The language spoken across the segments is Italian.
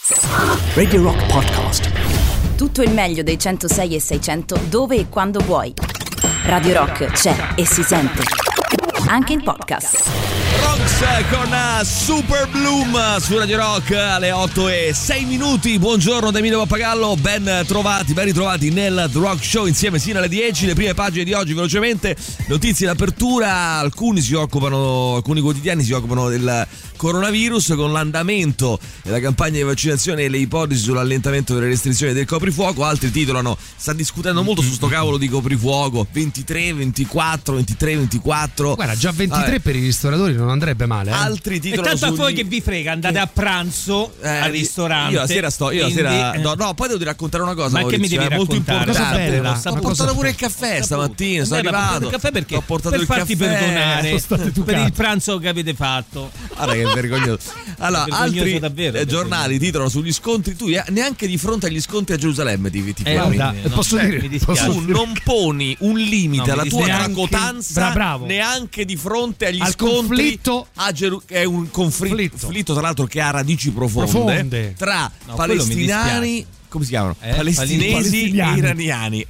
Radio Rock Podcast. Tutto il meglio dei 106 e 600 dove e quando vuoi. Radio Rock c'è e si sente anche in podcast. Rocks con Super Bloom su Radio Rock alle 8:06. Buongiorno da Emilio Pappagallo, ben ritrovati nel The Rock Show insieme sino alle 10. Le prime pagine di oggi velocemente, notizie in apertura. Alcuni quotidiani si occupano del coronavirus con l'andamento della campagna di vaccinazione e le ipotesi sull'allentamento delle restrizioni del coprifuoco. Altri titolano: sta discutendo molto su sto cavolo di coprifuoco 23, 24. Guarda, già 23 per i ristoratori non andrebbe male. Altri titolano: e tanto a voi che vi frega, andate a pranzo al ristorante. Io la sera no, poi devo raccontare una cosa. Ma che mi devi molto raccontare? importante. Ho portato pure il caffè stamattina, sono arrivato. Il caffè perché? Ho portato per il farti caffè. perdonare per il pranzo che avete fatto. Guarda che vergognoso. Allora, altri giornali titolano sugli scontri. Tu neanche di fronte agli scontri a Gerusalemme ti fermi. Posso dire? Tu non poni un limite alla tua tracotanza neanche di fronte agli scontri è un conflitto tra l'altro che ha radici profonde. Tra palestinani, come si chiamano? Palestinesi e iraniani.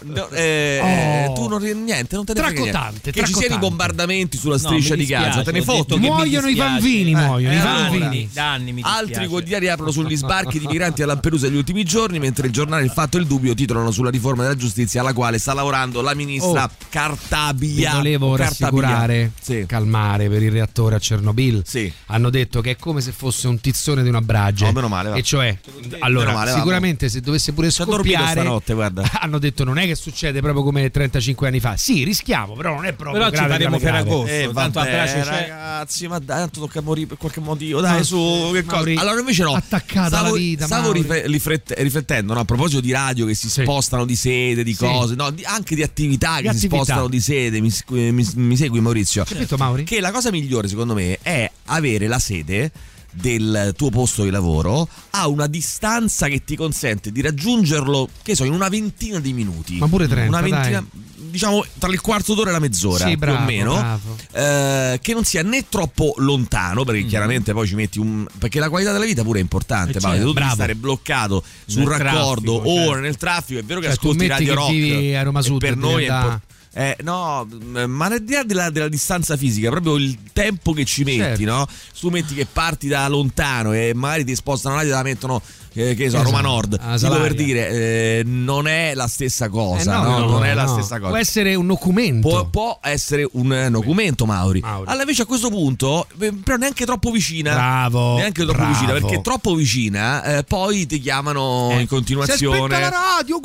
Tu non niente, non te ne frega niente. Che ci siano i bombardamenti sulla striscia di Gaza, te ne fotti. Muoiono i bambini, Da anni mi Altri quotidiani aprono sugli sbarchi di migranti a Lampedusa negli ultimi giorni, mentre il giornale Il Fatto e il Dubbio titolano sulla riforma della giustizia alla quale sta lavorando la ministra Cartabia. Vi volevo rassicurare, calmare per il reattore a Chernobyl. Sì. Hanno detto che è come se fosse un tizzone di una brage. Meno male, va. E cioè, allora, sicuramente se dovesse pure scoppiare, stanotte, guarda. Hanno detto non è che succede proprio come 35 anni fa. Sì, rischiamo, però non è proprio però grave, ci faremo grave. tanto a braccio ragazzi, ma dai, tanto tocca morire per qualche motivo, dai, su che cosa. Allora invece no, attaccata alla vita. Stavo riflettendo, no, a proposito di radio che si spostano di sede, di cose, no, anche di attività che si spostano di sede. Mi segui, Maurizio? Capito, Mauri? Che la cosa migliore secondo me è avere la sede del tuo posto di lavoro a una distanza che ti consente di raggiungerlo, che so, in una ventina di minuti. Ma pure 30, una ventina, dai. Diciamo tra il quarto d'ora e la mezz'ora, sì, bravo, più o meno, che non sia né troppo lontano, perché chiaramente poi ci metti perché la qualità della vita pure è importante, tu devi stare bloccato sul raccordo ore nel traffico. È vero che ascolti Radio Rock, vivi a Roma Sud, per noi è importante. No, ma al di là della distanza fisica, proprio il tempo che ci metti, no? Tu metti che parti da lontano e magari ti spostano là e te la mettono, che so, a Roma Nord, tipo per dire, non è la stessa cosa, non è la stessa cosa. Può essere un documento. Può essere un documento, Mauri. Allora invece a questo punto, però neanche troppo vicina. Bravo. Neanche troppo vicina, perché troppo vicina poi ti chiamano in continuazione. Si aspetta la radio,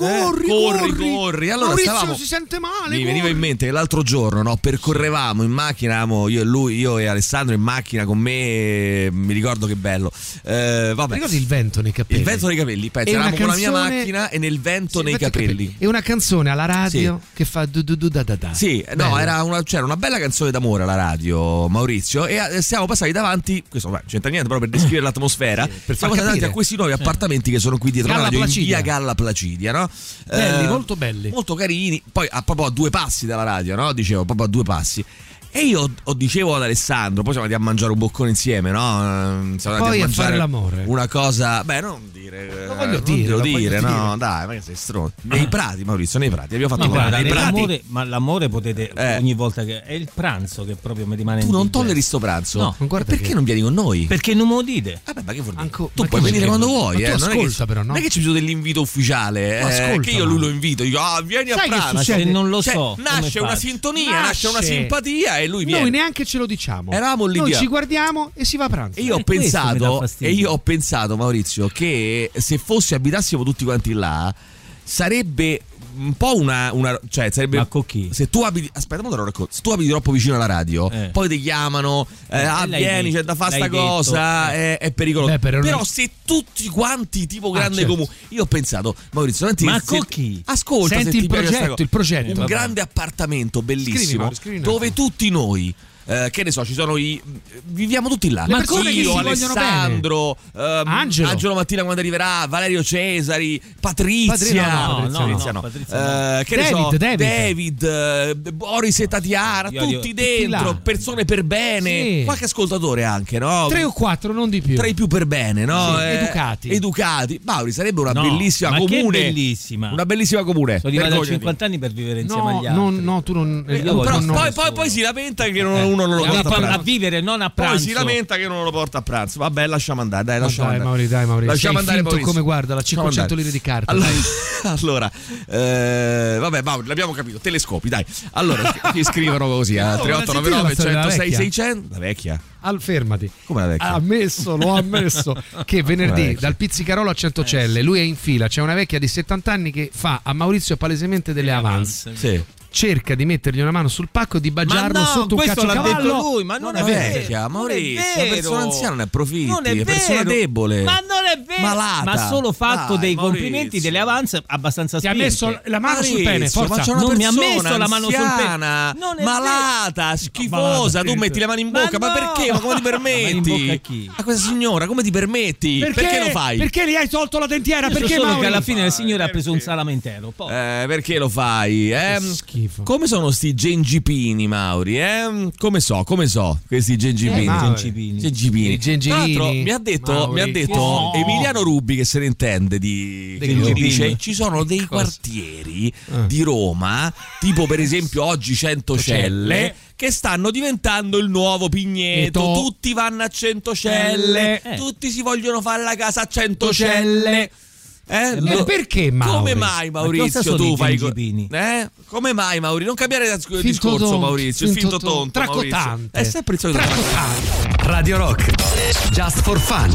corri. Allora Maurizio si sente male. Mi veniva in mente che l'altro giorno, no, percorrevamo in macchina, io e Alessandro in macchina con me, mi ricordo che bello. Vabbè. Ricordi il vento nei capelli? Il vento nei capelli, penso, eravamo con la mia macchina e nel vento nei capelli. E una canzone alla radio che fa du da da. Sì, no, c'era una bella canzone d'amore alla radio, Maurizio, e siamo passati davanti, questo c'entra niente, però per descrivere l'atmosfera, siamo passati davanti a questi nuovi appartamenti che sono qui dietro la radio, in via Galla Placidia, no? Belli, molto belli. Molto carini, poi proprio a 2 passi dalla radio, no? Dicevo, proprio a 2 passi. E io dicevo ad Alessandro, poi siamo andati a mangiare un boccone insieme, no? Poi a fare l'amore. Una cosa, non dire. Lo voglio dire, no, dai, ma che sei stronzo. Nei prati, Maurizio, nei prati. Abbiamo fatto nei prati. Ma l'amore potete ogni volta che è il pranzo che proprio mi rimane. Tu non tolleri sto pranzo? No, perché non vieni con noi? Perché non me lo dite? Vabbè, ma che vuol dire? Tu puoi venire quando vuoi, tu ascolta, però, no? Non è che c'è bisogno dell'invito ufficiale, che io lui lo invito, dico vieni a pranzo. Se non lo so. Nasce una sintonia, nasce una simpatia e lui viene. Noi neanche ce lo diciamo. Eravamo lì. Noi ci guardiamo e si va a pranzo. E io ho pensato, Maurizio, che se abitassimo tutti quanti là, sarebbe un po' una cioè sarebbe, ma con chi? Se tu abiti, aspetta, se tu abiti troppo vicino alla radio, poi ti chiamano, vieni, c'è da fare sta cosa, è pericoloso. Però se tutti quanti tipo grande comune, io ho pensato, Maurizio, ma con chi? Ascolta, senti il progetto, un grande appartamento bellissimo, scrivi dove tutti noi che ne so, ci sono viviamo tutti là. Ma come io, Alessandro, Angelo Mattina quando arriverà, Valerio Cesari, Patrizia, che ne so, David, Boris e Tatiana, tutti dentro, persone per bene, qualche ascoltatore anche, no? 3 o 4, non di più. 3 più per bene, no? Educati. Mauri, sarebbe una bellissima comune. Che bellissima. Una bellissima comune. Sono arrivato a 50 anni per vivere insieme agli altri. No, tu non. Poi si lamenta che uno non lo porta a vivere, non a pranzo. Poi si lamenta che non lo porta a pranzo. Vabbè, lasciamo andare, dai, lasciamo andare. Mauri. Lasciamo andare, Maurizio. Come guarda la 500 lire di carta. Allora, vabbè, Mauri, l'abbiamo capito. Telescopi, dai. Allora, ti scrivono così a 3899 106 600. La vecchia. Fermati. Come la vecchia? L'ho ammesso che venerdì dal Pizzicarolo a Centocelle lui è in fila, c'è una vecchia di 70 anni che fa a Maurizio palesemente delle avance. Sì. Cerca di mettergli una mano sul pacco e di bagiarlo sotto un cacciacavallo. L'ha detto lui, ma non è vecchia, Maurizio, una persona anziana ne approfitti, è persona debole. Ma non è vero. Malata. Ma solo fatto dei complimenti, Maurizio. delle avance abbastanza spinte. Ti ha messo la mano sul pene, forza. Non mi ha messo la mano sul pene. Malata, schifosa, tu metti le mani in bocca, ma perché? Ma come ti permetti? In bocca a chi? A questa signora, come ti permetti? Perché lo fai? Perché gli hai tolto la dentiera? Perché solo che alla fine il signore ha preso un salame intero. Perché lo fai? Schifo. Come sono sti gengipini, Mauri? Come so questi gengipini? Gengipini. Tra l'altro mi ha detto Emiliano Rubi, che se ne intende di gengipini, dice ci sono dei quartieri di Roma, tipo per esempio oggi Centocelle, che stanno diventando il nuovo Pigneto. Tutti vanno a Centocelle, tutti si vogliono fare la casa a Centocelle. Perché, Mauri? Come mai, Maurizio, tu fai come mai, Mauri? Non cambiare discorso, Maurizio. Il finto tonto, Tracotante. È sempre il solito tracotante. Radio Rock, just for fun.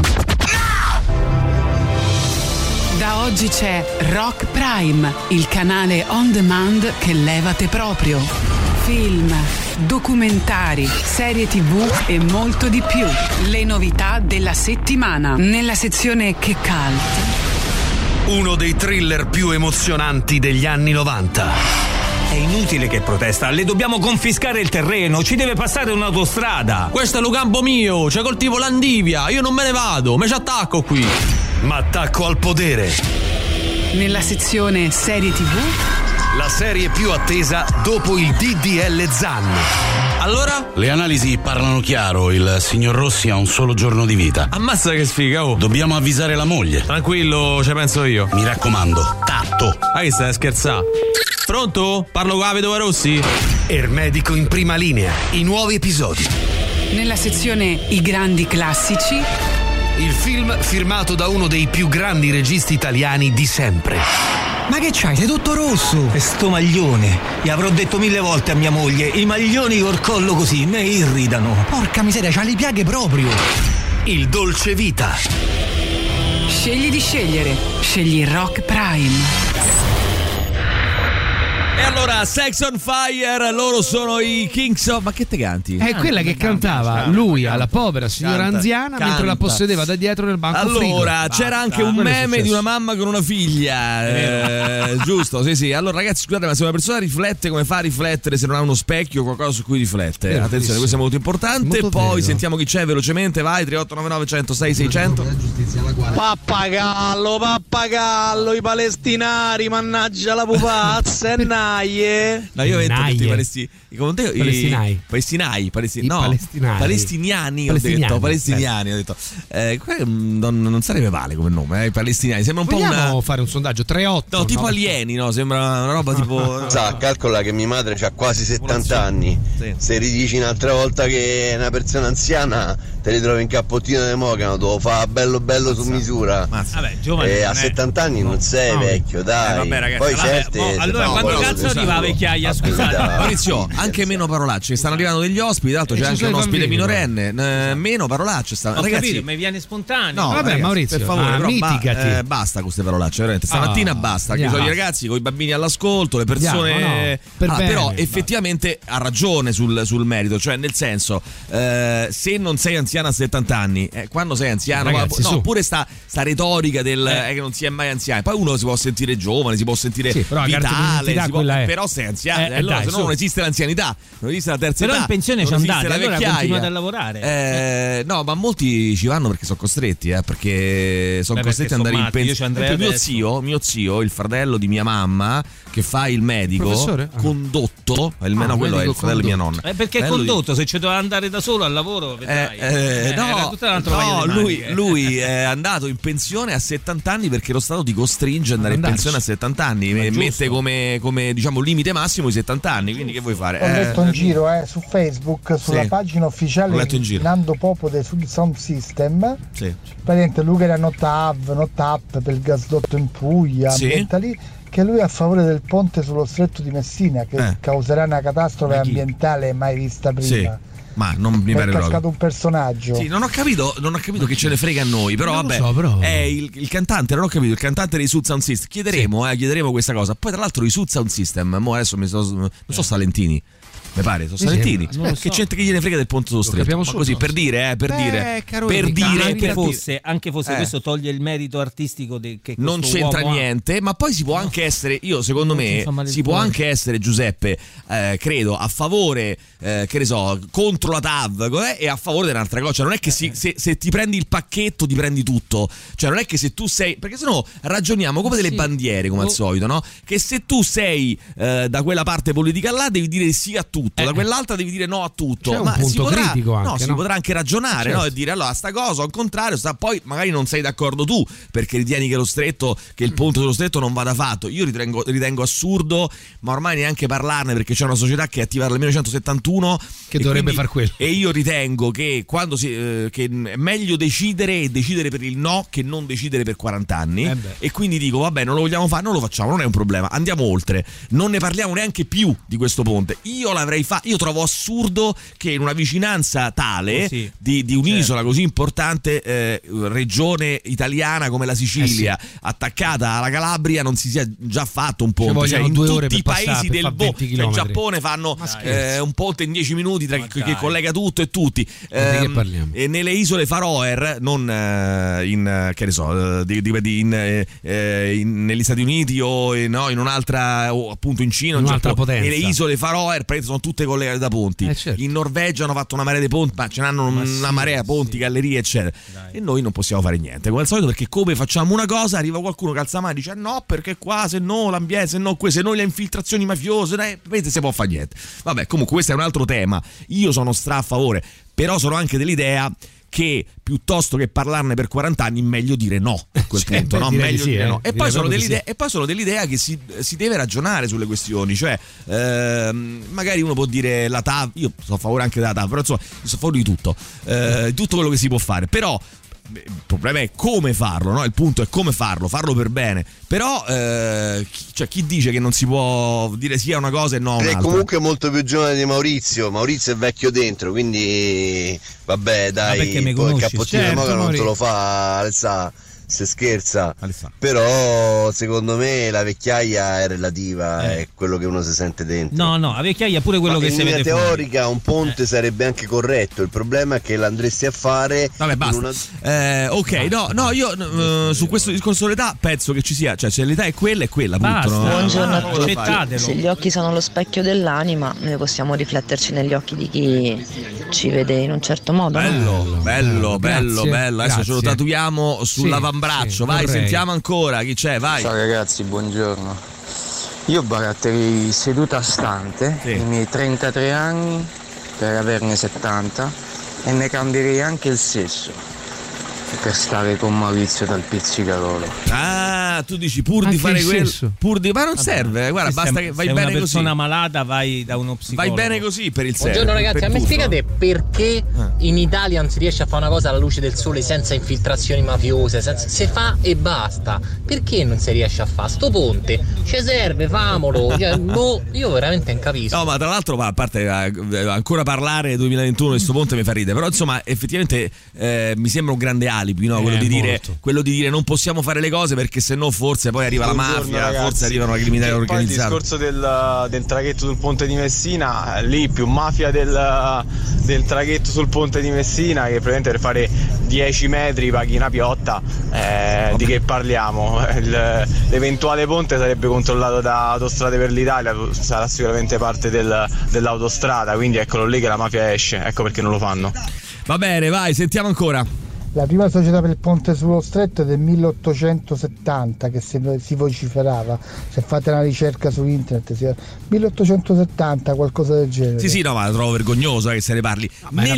Da oggi c'è Rock Prime, il canale on demand che levate proprio. Film, documentari, serie TV e molto di più. Le novità della settimana nella sezione Che Cult. Uno dei thriller più emozionanti degli anni 90. È inutile che protesta, le dobbiamo confiscare il terreno, ci deve passare un'autostrada. Questo è lo campo mio, c'è coltivo l'andivia, io non me ne vado, me ci attacco qui. Ma attacco al potere. Nella sezione serie TV. La serie più attesa dopo il DDL Zan. Allora? Le analisi parlano chiaro, il signor Rossi ha un solo giorno di vita. Ammazza che sfiga, oh. Dobbiamo avvisare la moglie. Tranquillo, ci penso io. Mi raccomando, tatto. Ma che stai a scherzare? Pronto? Parlo con la vedova Rossi? Ermedico in prima linea, i nuovi episodi. Nella sezione I grandi classici. Il film firmato da uno dei più grandi registi italiani di sempre. Ma che c'hai? Sei tutto rosso. E sto maglione. Gli avrò detto 1000 volte a mia moglie, i maglioni col collo così mi irritano. Porca miseria, c'ha le piaghe proprio. Il dolce vita. Scegli di scegliere. Scegli Rock Prime. E allora, Sex on Fire, loro sono i Kings of... Ma che te canti? È quella che cantava lui alla povera signora anziana mentre la possedeva da dietro nel banco frigo. Allora, c'era anche un meme di una mamma con una figlia, giusto? Sì. Allora ragazzi, scusate, ma se una persona riflette, come fa a riflettere se non ha uno specchio o qualcosa su cui riflette? Attenzione, questo è molto importante. Molto poi vero. Sentiamo chi c'è velocemente, vai, 3899 106 600. Pappagallo, i palestinari, mannaggia la pupazza, No, io ho detto che i palestiniani, ho detto. Non sarebbe male come nome, i palestiniani. Sembra un Vogliamo po' fare un sondaggio 3-8? No, tipo alieni, no? Sembra una roba tipo. Calcola che mia madre ha quasi 70 anni. Sì. Se ridici un'altra volta che è una persona anziana, te li trovi in cappottino di Mocano, devo fare bello su misura. Vabbè, giovane. E a 70 anni non sei vecchio, dai. Vabbè, ragazzi, poi certe. Allora, quando cazzo arriva la vecchiaia? Scusate. Maurizio, anche meno parolacce. Stanno arrivando degli ospiti. Tra l'altro c'è anche un ospite minorenne. Meno parolacce. Ragazzi, capito, mi viene spontaneo. No, vabbè, ragazzi, Maurizio, per favore, però, mitigati. basta con queste parolacce, veramente. Stamattina basta. Che sono i ragazzi con i bambini all'ascolto, le persone. Però effettivamente ha ragione sul merito. Cioè, nel senso, se non sei anziano anziano a 70 anni. Quando sei anziano, ragazzi, pure sta retorica del che non si è mai anziani. Poi uno si può sentire giovane, si può sentire vitale, però sei anziano. Allora, se no non esiste l'anzianità, non esiste la terza età. Però in pensione ci andate, allora continuate a lavorare. No, ma molti ci vanno perché sono costretti, perché sono costretti ad andare in pensione. Mio zio, il fratello di mia mamma, che fa il medico, condotto, quello è il fratello di mia nonna. Perché è condotto, se ci doveva andare da solo al lavoro, lui è andato in pensione a 70 anni perché lo Stato ti costringe ad andare in pensione a 70 anni, mette come diciamo limite massimo i 70 anni, quindi che vuoi fare? Ho letto in giro su Facebook, sulla pagina ufficiale di Nando Popo del Sound System, praticamente lui che era not up per il gasdotto in Puglia, ambientali, che lui è a favore del ponte sullo stretto di Messina, che causerà una catastrofe ambientale mai vista prima. Ma non mi pare è cascato un personaggio. Non ho capito che ce ne frega a noi, però vabbè. È il cantante, non ho capito, il cantante dei Sud Sound System. Chiederemo questa cosa. Poi tra l'altro i Sud Sound System, adesso non so Salentini. Mi pare, sono Salentini. Che c'entra, che gliene frega del ponte sullo stretto? Ma così per dire, anche fosse questo toglie il merito artistico che non c'entra niente, ma poi si può anche essere, secondo me si può anche essere, Giuseppe, credo, a favore, che ne so, contro la TAV e a favore di un'altra cosa. Cioè non è che se ti prendi il pacchetto ti prendi tutto. Cioè non è che se tu sei, perché sennò ragioniamo come delle bandiere, come al solito, no? Che se tu sei da quella parte politica là devi dire sì a tutto. Da quell'altra devi dire no a tutto. C'è un punto critico anche, si potrà anche ragionare, no? E dire allora sta cosa al contrario, poi magari non sei d'accordo tu perché ritieni che il ponte sullo stretto non vada fatto. Io ritengo assurdo, ma ormai neanche parlarne, perché c'è una società che è attiva dal 1971 che dovrebbe far quello. E io ritengo che quando che è meglio decidere per il no che non decidere per 40 anni. E quindi dico vabbè, non lo vogliamo fare, non lo facciamo, non è un problema, andiamo oltre, non ne parliamo neanche più di questo ponte. Io trovo assurdo che in una vicinanza tale di un'isola così importante, regione italiana come la Sicilia, attaccata alla Calabria, non si sia già fatto un ponte. Cioè, in tutti i paesi del in Giappone fanno un ponte in 10 minuti che collega tutto e tutti. Che parliamo? E nelle isole Faroe, non che ne so, negli Stati Uniti o in un'altra, o appunto in Cina, in un'altra potenza. E le isole Faroe sono tutte collegate da ponti. Certo. In Norvegia hanno fatto una marea di ponti, ma ce n'hanno una marea, ponti, gallerie, eccetera. E noi non possiamo fare niente, come al solito, perché come facciamo una cosa arriva qualcuno che alza la mano e dice no, perché qua se no l'ambiente, se no se noi le infiltrazioni mafiose, vedete, si può fare niente. Vabbè, comunque questo è un altro tema. Io sono a favore, però sono anche dell'idea che piuttosto che parlarne per 40 anni meglio dire no a quel punto, no? Meglio dire no. E poi sono dell'idea che si deve ragionare sulle questioni, cioè magari uno può dire la TAV, io sono a favore anche della TAV, però insomma io sono a favore di tutto quello che si può fare, però il problema è come farlo, no? Il punto è come farlo per bene. Però chi dice che non si può dire sì a una cosa e no a un'altra? È comunque molto più giovane di Maurizio è vecchio dentro, quindi vabbè, dai, poi il cappottino di moca non te lo fa, Alessà, se scherza, però secondo me la vecchiaia è relativa, è quello che uno si sente dentro. No, la vecchiaia è pure quello che si vede fuori. In linea teorica un ponte sarebbe anche corretto, il problema è che l'andresti a fare. Vabbè, basta. Io su questo discorso dell'età penso che ci sia, cioè se l'età è quella basta, no? Buongiorno a tutti. Se gli occhi sono lo specchio dell'anima, noi possiamo rifletterci negli occhi di chi ci vede in un certo modo. Bello. Adesso ce lo tatuiamo sull'avambraccio. Vai, sentiamo ancora chi c'è, vai. Ciao ragazzi, buongiorno. Io baratterei seduta stante i miei 33 anni per averne 70 e ne cambierei anche il sesso per stare con Maurizio dal Pizzicarolo. Ah, tu dici pur di fare quello, ma non serve, guarda, basta che vai bene così. Se una persona malata vai da uno psicologo. Vai bene così per il sesso. Buongiorno ragazzi, a me spiegate perché in Italia non si riesce a fare una cosa alla luce del sole senza infiltrazioni mafiose, se fa e basta. Perché non si riesce a fare? Sto ponte ci serve, famolo. Io veramente non capisco. No, ma tra l'altro, a parte ancora parlare del 2021 di sto ponte mi fa ridere, però insomma effettivamente mi sembra un grande alibi, no? Quello di dire non possiamo fare le cose perché se no fanno, forse poi arriva la mafia, ragazzi. Forse arrivano la criminalità organizzata. Poi il discorso del traghetto sul ponte di Messina, lì più mafia del traghetto sul ponte di Messina, che praticamente per fare 10 metri paghi una piotta, di che parliamo? L'eventuale ponte sarebbe controllato da Autostrade per l'Italia, sarà sicuramente parte dell'autostrada, quindi eccolo lì che la mafia esce, ecco perché non lo fanno. Va bene, vai, sentiamo ancora. La prima società per il ponte sullo stretto è del 1870 che si vociferava, se fate una ricerca su internet 1870, qualcosa del genere. Sì, no, ma la trovo vergognoso che se ne parli. Nel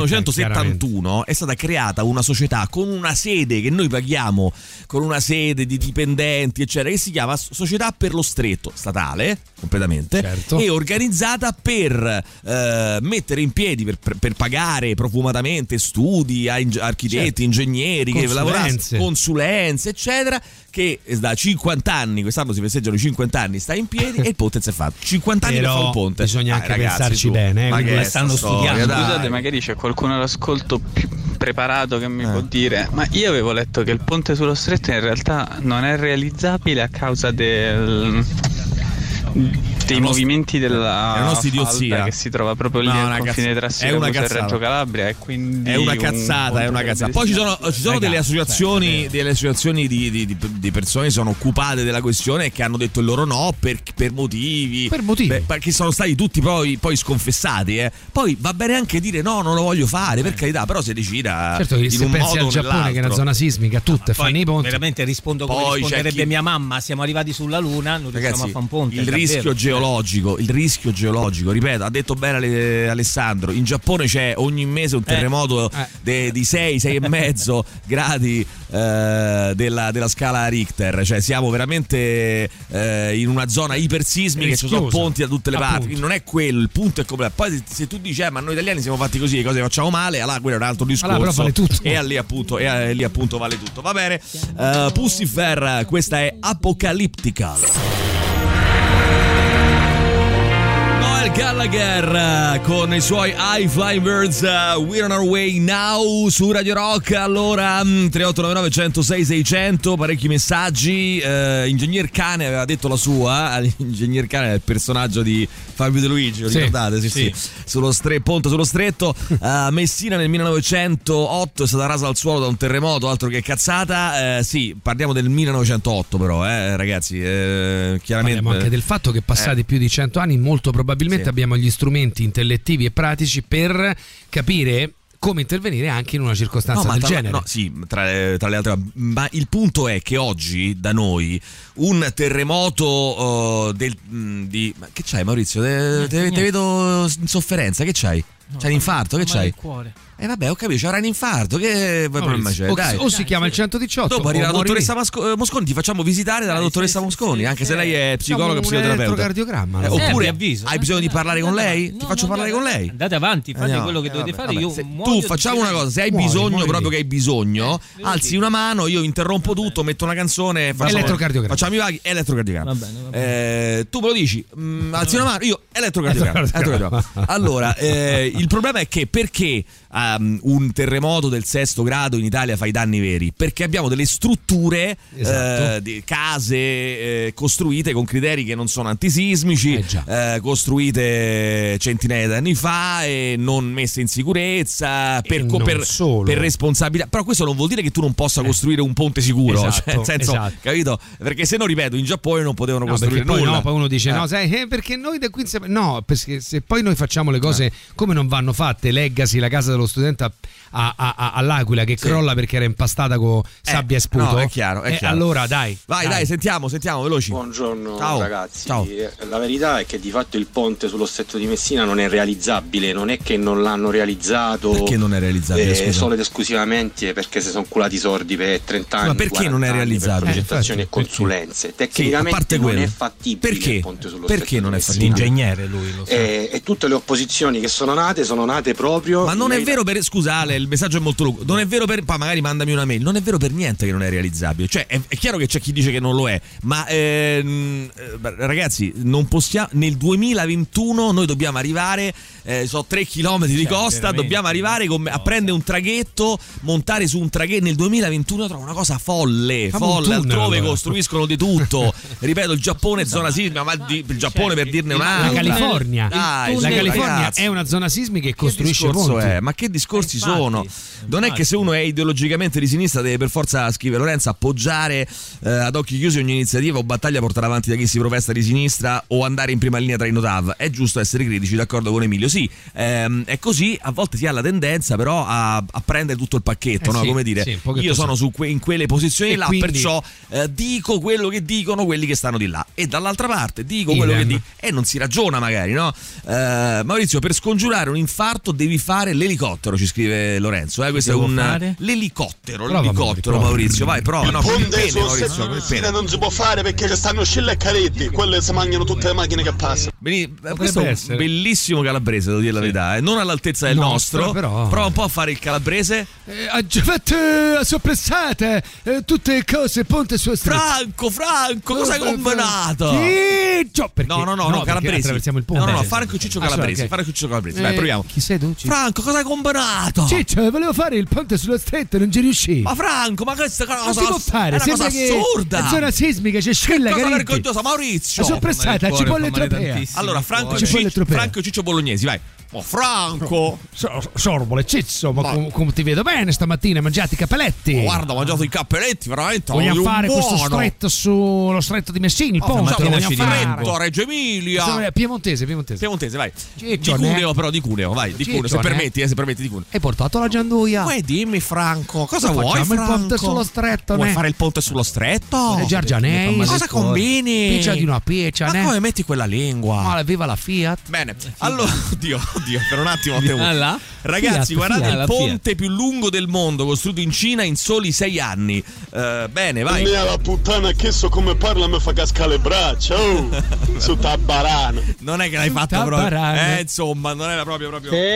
1971 è stata creata una società con una sede che noi paghiamo, con una sede di dipendenti eccetera, che si chiama Società per lo Stretto, statale completamente, certo. E organizzata per mettere in piedi, per pagare profumatamente studi a architetti, ingegneri che lavoravano, consulenze eccetera, che da 50 anni, quest'anno si festeggiano i 50 anni, sta in piedi e il ponte si è fatto 50 anni. Però per fare un ponte bisogna anche pensarci bene, ma che stanno studiando. Scusate, magari c'è qualcuno all'ascolto più preparato che mi può dire, ma io avevo letto che il ponte sullo stretto in realtà non è realizzabile a causa dei movimenti della falda che si trova proprio lì al confine tra Siracusa e Reggio Calabria, e quindi è una cazzata. Poi ci sono delle associazioni di persone che sono occupate della questione e che hanno detto il loro no per motivi che sono stati tutti poi sconfessati. Poi va bene anche dire no, non lo voglio fare, per carità, però si decida certo che se pensi al Giappone, che è una zona sismica, tutte fanno i ponti. Veramente rispondo come risponderebbe mia mamma: siamo arrivati sulla Luna, non riusciamo a fare un ponte. Il rischio geologico, ripeto, ha detto bene Alessandro, in Giappone c'è ogni mese un terremoto di 6,5 gradi della scala Richter, cioè siamo veramente in una zona ipersismica, ci sono ponti da tutte le parti, quindi non è quello, il punto è come. Poi se tu dici ma noi italiani siamo fatti così, le cose facciamo male, allora quello è un altro discorso, però vale tutto. E lì appunto vale tutto. Va bene, Pussifer, questa è Apocalyptical. Gallagher con i suoi High Flying Birds, We're on our way now su Radio Rock. Allora 3899 106 600, parecchi messaggi. Ingegner Cane aveva detto la sua. Ingegner Cane è il personaggio di Fabio De Luigi, lo ricordate? Sì. Ponte sullo stretto. Messina nel 1908 è stata rasa al suolo da un terremoto, altro che cazzata. Sì, parliamo del 1908 però, ragazzi, chiaramente parliamo anche del fatto che passati più di 100 anni molto probabilmente abbiamo gli strumenti intellettivi e pratici per capire come intervenire anche in una circostanza del genere. No, sì, tra le altre, ma il punto è che oggi da noi un terremoto ma che c'hai, Maurizio? Te vedo in sofferenza, che c'hai? C'hai l'infarto, che c'hai? Il cuore. Vabbè, ho capito, c'era un infarto, che problema c'è? O si chiama il 118. Dopo arriva la dottoressa Mosconi, ti facciamo visitare dalla dottoressa Mosconi, anche se lei è psicologa e psicoterapeuta. Elettrocardiogramma. Oppure hai bisogno di parlare con lei? Ti faccio parlare con lei. Andate avanti, fate quello che dovete fare. Tu facciamo una cosa, se hai bisogno, proprio che hai bisogno, alzi una mano, io interrompo tutto, metto una canzone, elettrocardiogramma. Facciamo i vaghi, elettrocardiogramma. Va bene. Tu me lo dici, alzi una mano, io elettrocardiogramma. Allora, il problema è che perché un terremoto del 6° grado in Italia fa i danni veri? Perché abbiamo delle strutture, di case costruite con criteri che non sono antisismici, costruite centinaia di anni fa e non messe in sicurezza per responsabilità. Però questo non vuol dire che tu non possa costruire un ponte sicuro, cioè, nel senso, capito? Perché se no, ripeto, in Giappone non potevano costruire nulla. Poi uno dice no, sai, perché noi da qui no, perché se poi noi facciamo le cose come non vanno fatte, leggasi la casa dello studente all'Aquila che crolla perché era impastata con sabbia e sputo. No, è chiaro. Allora dai, sentiamo veloci. Buongiorno. Ciao. Ragazzi. Ciao. La verità è che di fatto il ponte sullo stretto di Messina non è realizzabile, non è che non l'hanno realizzato. Perché non è realizzabile? Solo ed esclusivamente perché si sono culati sordi per 30 anni. Ma perché non è realizzabile? Per progettazioni e consulenze. Tecnicamente non è fattibile. Perché? Il ponte sullo perché non è fattibile? L'ingegnere lui lo sa. E tutte le opposizioni che sono nate proprio. Ma non è vero. vero per scusa Ale, il messaggio è molto lungo. Non è vero per poi magari mandami una mail. Non è vero per niente che non è realizzabile. Cioè è chiaro che c'è chi dice che non lo è, ma ragazzi, non possiamo nel 2021 noi dobbiamo arrivare so 3 chilometri di costa, dobbiamo arrivare a prendere un traghetto, montare su un traghetto nel 2021. Trovo una cosa folle, altrove costruiscono di tutto. Ripeto, il Giappone è zona sismica, ma il Giappone per dirne un'altra. La California, la California ragazzi, è una zona sismica e costruisce ponti. Ma che discorsi sono? Non è che se uno è ideologicamente di sinistra deve per forza, scrive Lorenzo, appoggiare ad occhi chiusi ogni iniziativa o battaglia portata avanti da chi si professa di sinistra o andare in prima linea tra i Notav. È giusto essere critici, d'accordo con Emilio. Sì, è così, a volte si ha la tendenza però a prendere tutto il pacchetto, no? Come dire, io sono in quelle posizioni là, quindi, perciò dico quello che dicono quelli che stanno di là, e dall'altra parte dico quello che dico, e non si ragiona magari, no? Maurizio, per scongiurare un infarto devi fare l'elicottero, ci scrive Lorenzo. Questo è l'elicottero, Maurizio, vai, prova. Il ponte sullo Stretto di Messina non si può fare perché ci stanno scelle e caretti, quelle si mangiano tutte le macchine che passano. Questo è un bellissimo calabrese, devo dire la verità, non all'altezza del nostro, però prova un po' a fare il calabrese. Avete soppressate tutte le cose, ponte sullo Stretto. Franco, cosa hai combinato? No, calabrese. Attraversiamo il ponte. No, Franco Ciccio Calabrese. Vai, proviamo. Chi sei tu? Franco, cosa hai combinato? Ciccio, volevo fare il ponte sullo Stretto, non ci riuscivi. Ma Franco, ma questa cosa si può fare? È una cosa assurda. È zona sismica, c'è scella cosa vergognosa, Maurizio. Soppressata, cipolle tropea. Allora, Franco Ciccio Bolognesi, vai. Franco Sorbole, Cizzo, ma come ti vedo bene stamattina, hai mangiato i cappelletti. Guarda, ho mangiato i cappelletti, veramente. Vogliamo fare questo stretto sullo Stretto di Messina, il ponte. Stretto Reggio Emilia. Piemontese, vai. Di Cuneo, però di Cuneo, vai, di Cuneo, se permetti di Cuneo. Hai portato la gianduia. Dimmi Franco, cosa vuoi? Facciamo il ponte sullo Stretto, vuoi fare il ponte sullo Stretto? Giargianei. Cosa combini? Piccia di una piccia, ma come metti quella lingua? Viva la Fiat. Bene, allora, oddio, per un attimo ragazzi, guardate il ponte più lungo del mondo costruito in Cina in soli 6 anni. Bene, vai. La puttana, che so come parla, mi fa cascare le braccia. Su tabarano. Non è che l'hai fatta proprio. Insomma, non era proprio.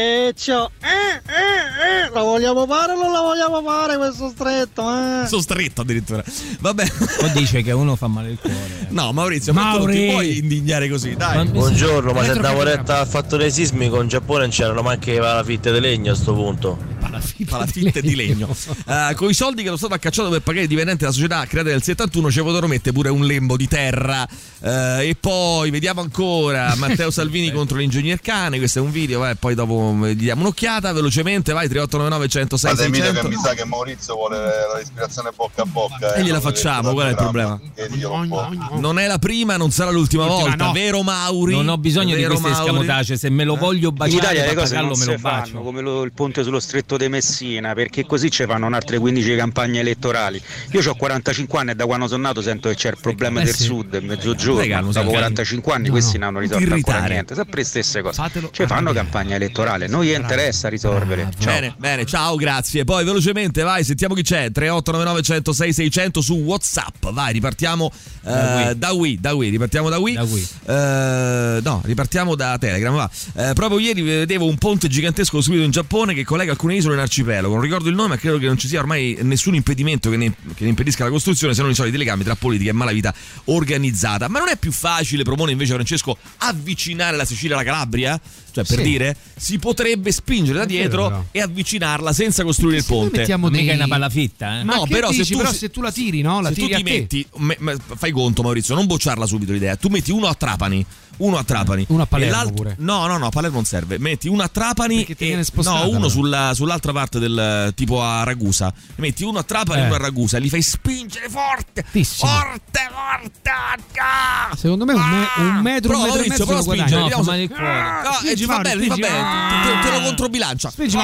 La vogliamo fare o non la vogliamo fare questo stretto? Sono stretto addirittura. Vabbè. O dice che uno fa male il cuore. No, Maurizio, ma tu non ti puoi indignare così, dai. Buongiorno, ma se davo retta al fattore sismico in Giappone non c'erano manche palafitte di legno a sto punto. Palafitte di legno. Con i soldi che lo Stato ha cacciato per pagare i dipendenti della società creata nel 71 ci potevano mettere pure un lembo di terra. E poi vediamo ancora Matteo Salvini contro l'ingegner Cane. Questo è un video, poi dopo gli diamo un'occhiata velocemente. Vai, 3899 106 600. Che mi sa che Maurizio vuole la respirazione bocca a bocca. E gliela facciamo, qual è il problema? Non è la prima, non sarà l'ultima volta, vero Mauri? Non ho bisogno di queste escamotage, se me lo voglio baciare. In Italia le cose non me lo fanno, come il ponte sullo Stretto di Messina, perché così ci fanno altre 15 campagne elettorali. Io ho 45 anni e da quando sono nato sento che c'è il problema del sud, del mezzogiorno. Dopo 45 anni questi non hanno risolto ancora niente, sempre le stesse cose. Fanno campagna elettorale, non gli interessa risolvere. Bene, ciao, grazie. Poi velocemente, vai, sentiamo chi c'è. 3899 106 600 su WhatsApp. Vai, ripartiamo da Wii. Ripartiamo da Wii. No, ripartiamo da Telegram. Va. Proprio ieri vedevo un ponte gigantesco costruito in Giappone che collega alcune isole in arcipelago. Non ricordo il nome, ma credo che non ci sia ormai nessun impedimento che ne impedisca la costruzione, se non i soliti legami tra politica e malavita organizzata. Ma non è più facile, propone invece Francesco, avvicinare la Sicilia alla Calabria? Cioè, per dire, si potrebbe spingere da dietro e avvicinarla senza costruire il ponte. Mica è una palafitta, Ma no, però se tu la tiri, no? La tiri tu ti metti, fai conto, Maurizio, non bocciarla subito l'idea. Tu metti uno a Trapani, uno a Palermo pure. No, a Palermo non serve. Metti uno a Trapani uno sull'altra parte del tipo a Ragusa. Metti uno a Trapani e uno a Ragusa, li fai spingere forte. Secondo me un metro e mezzo lo spingere. Va bene, te lo controbilancia. Spingi,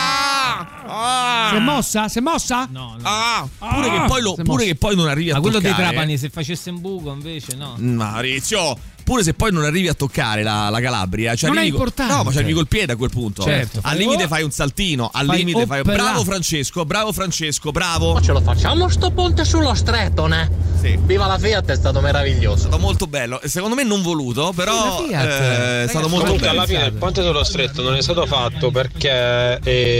Si è mossa? No. Pure che poi non arrivi a toccare. Ma quello dei Trapani, se facesse un buco invece no. Maurizio, pure se poi non arrivi a toccare la Calabria, non è importante. No, ma ci arrivi col piede a quel punto. Certo. Al limite fai un saltino, bravo Francesco. Ma ce lo facciamo sto ponte sullo Stretto, ne? Viva la Fiat, è stato meraviglioso. È stato molto bello. Secondo me non voluto, però è stato molto bello. Alla fine il ponte sullo stretto non è stato fatto perché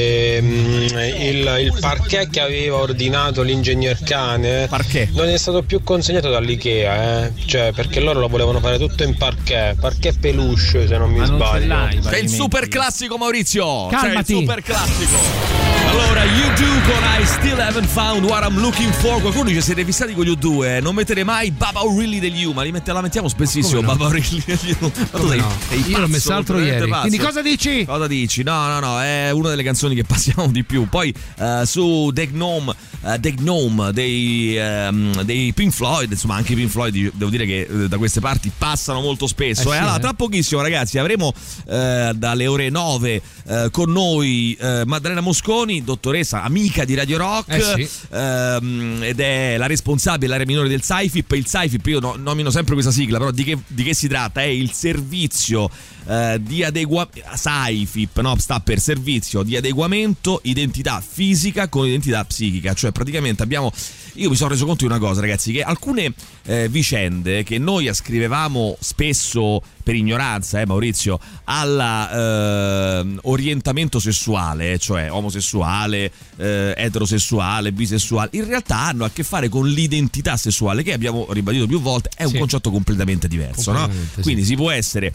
il parquet che aveva ordinato l'ingegner Cane non è stato più consegnato dall'IKEA, cioè perché loro lo volevano fare tutto in parquet peluche, se non mi sbaglio. C'è il super classico, Maurizio. Calmati. C'è il super classico. Allora, U2 con I Still Haven't Found What I'm Looking For. Qualcuno dice: siete fissati con gli U2, non mettete mai Baba O'Reilly degli U, ma la mettiamo spessissimo. Baba O'Reilly degli U. Io l'ho messo altro ieri. Pazzo. Quindi cosa dici? Cosa dici? No, è una delle canzoni che passiamo di più. Poi su The Gnome dei Pink Floyd, insomma anche i Pink Floyd devo dire che da queste parti passano molto spesso. Allora, tra pochissimo, ragazzi, avremo dalle ore 9 con noi Maddalena Mosconi, dottoressa, amica di Radio Rock, ed è la responsabile dell'area minore del SAIFIP. Il SAIFIP, io nomino sempre questa sigla, però di che si tratta? È il servizio di SAIFIP, no? Sta per servizio di adeguamento identità fisica con identità psichica. Cioè praticamente io mi sono reso conto di una cosa, ragazzi, che alcune vicende che noi ascrivevamo spesso per ignoranza, Maurizio, all'orientamento sessuale, cioè omosessuale, eterosessuale, bisessuale, in realtà hanno a che fare con l'identità sessuale, che abbiamo ribadito più volte è un concetto completamente diverso, no? Quindi si può essere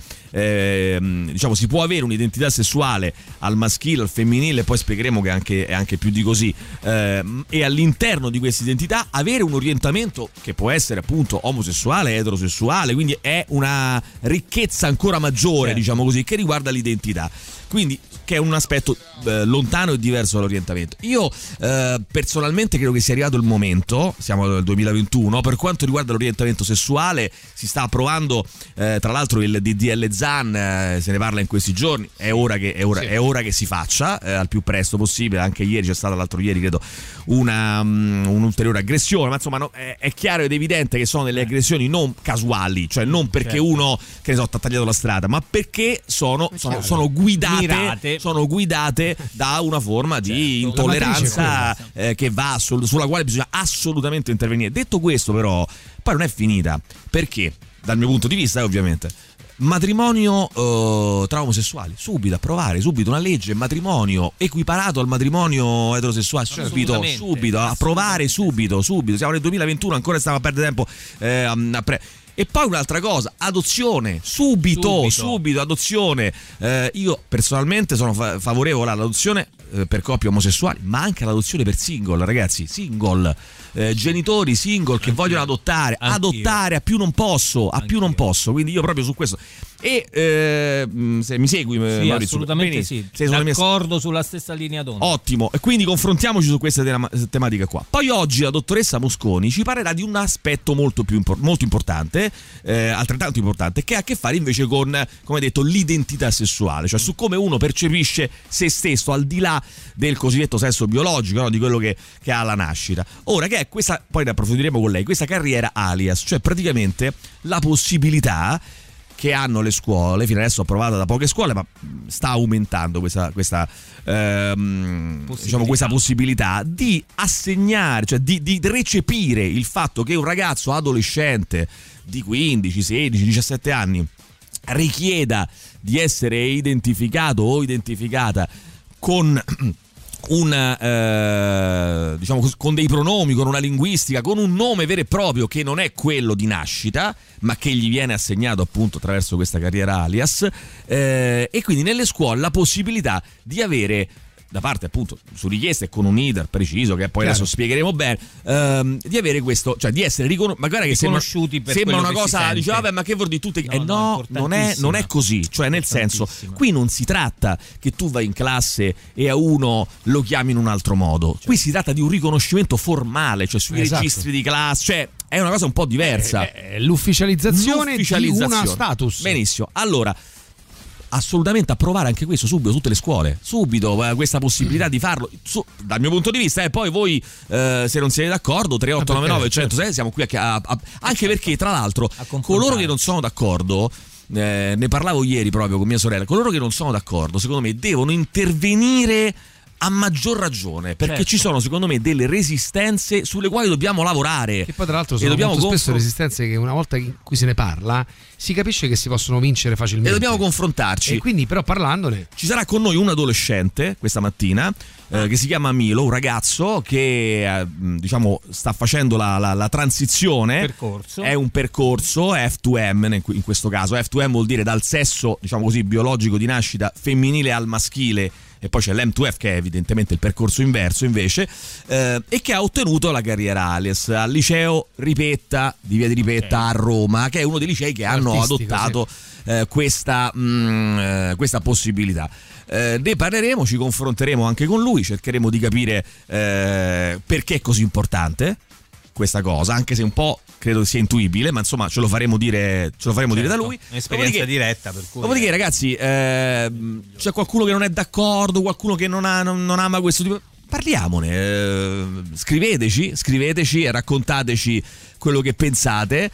si può avere un'identità sessuale al maschile, al femminile, poi spiegheremo che è anche più di così, e all'interno di questa identità avere un orientamento che può essere appunto omosessuale, eterosessuale, quindi è una ricchezza ancora maggiore, diciamo così, che riguarda l'identità. Quindi che è un aspetto lontano e diverso dall'orientamento. Io personalmente credo che sia arrivato il momento, siamo nel 2021, per quanto riguarda l'orientamento sessuale si sta approvando tra l'altro il DDL Zan, se ne parla in questi giorni, è ora che si faccia al più presto possibile. Anche ieri c'è stata, l'altro ieri credo, un'ulteriore aggressione, ma insomma è chiaro ed evidente che sono delle aggressioni non casuali, cioè non perché uno, che ne so, t'ha tagliato la strada, ma perché sono guidate da una forma di intolleranza che va sulla quale bisogna assolutamente intervenire. Detto questo, però, poi non è finita, perché dal mio punto di vista ovviamente matrimonio tra omosessuali, subito approvare una legge matrimonio equiparato al matrimonio eterosessuale, subito approvare subito. Siamo nel 2021, ancora stiamo a perdere tempo E poi un'altra cosa, adozione, subito adozione. Io personalmente sono favorevole all'adozione per coppie omosessuali, ma anche all'adozione per single, ragazzi, genitori single che vogliono adottare a più non posso, quindi io proprio su questo. E se mi segui, Maurizio, assolutamente sì, d'accordo sulla stessa linea d'onda. Ottimo, e quindi confrontiamoci su queste tematiche qua. Poi oggi la dottoressa Mosconi ci parlerà di un aspetto molto importante, altrettanto importante, che ha a che fare invece con, come detto, l'identità sessuale, cioè su come uno percepisce se stesso al di là del cosiddetto sesso biologico, no? Di quello che ha alla nascita. Ora, che è questa, poi ne approfondiremo con lei, questa carriera alias, cioè praticamente la possibilità che hanno le scuole, fino adesso approvata da poche scuole, ma sta aumentando questa possibilità di assegnare, cioè di recepire il fatto che un ragazzo adolescente di 15, 16, 17 anni richieda di essere identificato o identificata con con dei pronomi, con una linguistica, con un nome vero e proprio che non è quello di nascita, ma che gli viene assegnato appunto attraverso questa carriera alias, e quindi nelle scuole la possibilità di avere, da parte appunto su richiesta e con un iter preciso che poi adesso spiegheremo bene, di avere questo, cioè di essere magari riconosciuti per sembra una che cosa, dice vabbè, ma che vuol dire tutte? No, non è così, cioè nel senso, qui non si tratta che tu vai in classe e a uno lo chiami in un altro modo, qui si tratta di un riconoscimento formale, cioè sui registri di classe, cioè è una cosa un po' diversa, l'ufficializzazione di una status. Benissimo, allora assolutamente approvare anche questo subito, tutte le scuole, subito questa possibilità di farlo, dal mio punto di vista, e poi voi se non siete d'accordo 3899 106 siamo qui anche perché tra l'altro coloro che non sono d'accordo, ne parlavo ieri proprio con mia sorella, coloro che non sono d'accordo secondo me devono intervenire a maggior ragione, perché ci sono secondo me delle resistenze sulle quali dobbiamo lavorare. Che poi tra l'altro sono molto spesso resistenze che una volta in cui se ne parla si capisce che si possono vincere facilmente. E dobbiamo confrontarci. E quindi però parlandone. Ci sarà con noi un adolescente questa mattina che si chiama Milo, un ragazzo che diciamo sta facendo la transizione. Percorso. È un percorso F2M in questo caso. F2M vuol dire dal sesso, diciamo così, biologico di nascita femminile al maschile. E poi c'è l'M2F che è evidentemente il percorso inverso invece, e che ha ottenuto la carriera ALIES al liceo Ripetta di Via di Ripetta a Roma, che è uno dei licei che hanno adottato questa possibilità. Ne parleremo, ci confronteremo anche con lui, cercheremo di capire perché è così importante questa cosa, anche se un po' credo sia intuibile, ma insomma ce lo faremo dire dire da lui. Un'esperienza diretta, per cui. Dopodiché, ragazzi, c'è qualcuno che non è d'accordo, qualcuno che non ama questo tipo. Parliamone, scriveteci e raccontateci quello che pensate,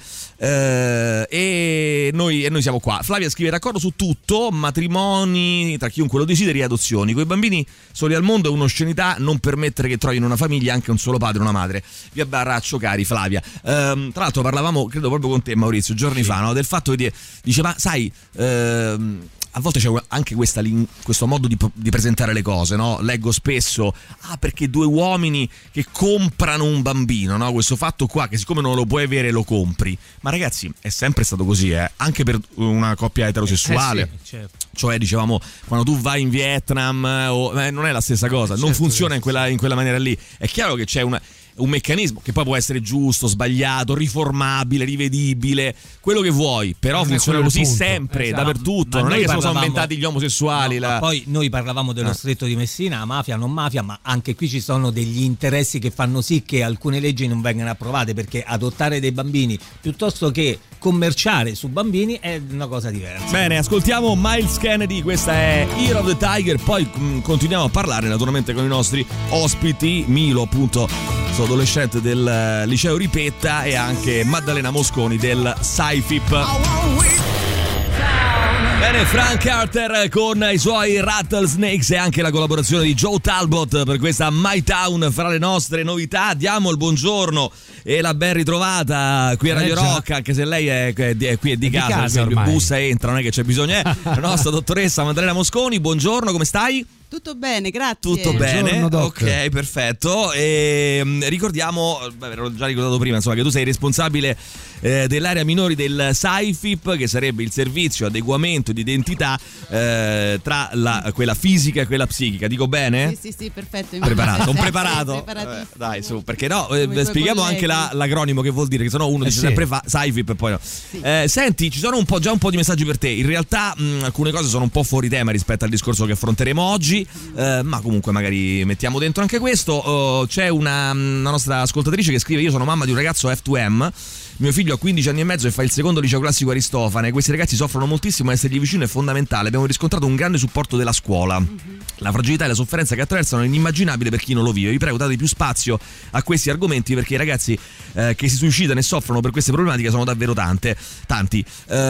e noi siamo qua. Flavia scrive: d'accordo su tutto, matrimoni tra chiunque lo desideri, adozioni. Coi bambini soli al mondo è un'oscenità non permettere che trovino una famiglia anche un solo padre e una madre. Vi abbraccio, cari. Flavia, tra l'altro parlavamo, credo proprio con te, Maurizio, giorni fa, no? Del fatto che dice ma sai, a volte c'è anche questo modo di presentare le cose, no? Leggo spesso perché due uomini che comprano un bambino, no? Questo fatto qua che siccome non lo puoi avere lo compri. Ma ragazzi, è sempre stato così, anche per una coppia eterosessuale. Sì, certo. Cioè, dicevamo, quando tu vai in Vietnam non è la stessa cosa, non funziona in quella maniera lì. È chiaro che c'è un meccanismo che poi può essere giusto, sbagliato, riformabile, rivedibile, quello che vuoi, però funziona così sempre, dappertutto. Non è che sono inventati gli omosessuali. Ma poi noi parlavamo dello Stretto di Messina, mafia, non mafia, ma anche qui ci sono degli interessi che fanno sì che alcune leggi non vengano approvate, perché adottare dei bambini piuttosto che commerciare su bambini è una cosa diversa. Bene, ascoltiamo Miles Kennedy, questa è Ear of the Tiger, poi continuiamo a parlare naturalmente con i nostri ospiti. Milo, appunto, adolescente del liceo Ripetta, e anche Maddalena Mosconi del SciFip. Bene, Frank Carter con i suoi Rattlesnakes e anche la collaborazione di Joe Talbot per questa My Town fra le nostre novità. Diamo il buongiorno e la ben ritrovata qui a Radio Rock, anche se lei è qui di casa bussa e entra, non è che c'è bisogno. La nostra dottoressa Maddalena Mosconi, buongiorno, come stai? Tutto bene, grazie. Tutto bene, ok, perfetto. E ricordiamo, l'ho già ricordato prima, insomma, che tu sei responsabile dell'area minori del SciFip, che sarebbe il servizio adeguamento di identità tra quella fisica e quella psichica. Dico bene? Sì, perfetto. Preparato, sono preparato. Dai, su, perché no? Spieghiamo anche l'acronimo, che vuol dire, che sennò uno dice sempre SciFip e poi no. Sì. Senti, ci sono già un po' di messaggi per te. In realtà alcune cose sono un po' fuori tema rispetto al discorso che affronteremo oggi. Ma comunque magari mettiamo dentro anche questo. C'è una nostra ascoltatrice che scrive: io sono mamma di un ragazzo F2M, mio figlio ha 15 anni e mezzo e fa il secondo liceo classico Aristofane. Questi ragazzi soffrono moltissimo, essergli vicino è fondamentale. Abbiamo riscontrato un grande supporto della scuola. La fragilità e la sofferenza che attraversano è inimmaginabile per chi non lo vive. Vi prego, date più spazio a questi argomenti, perché i ragazzi che si suicidano e soffrono per queste problematiche sono davvero tanti.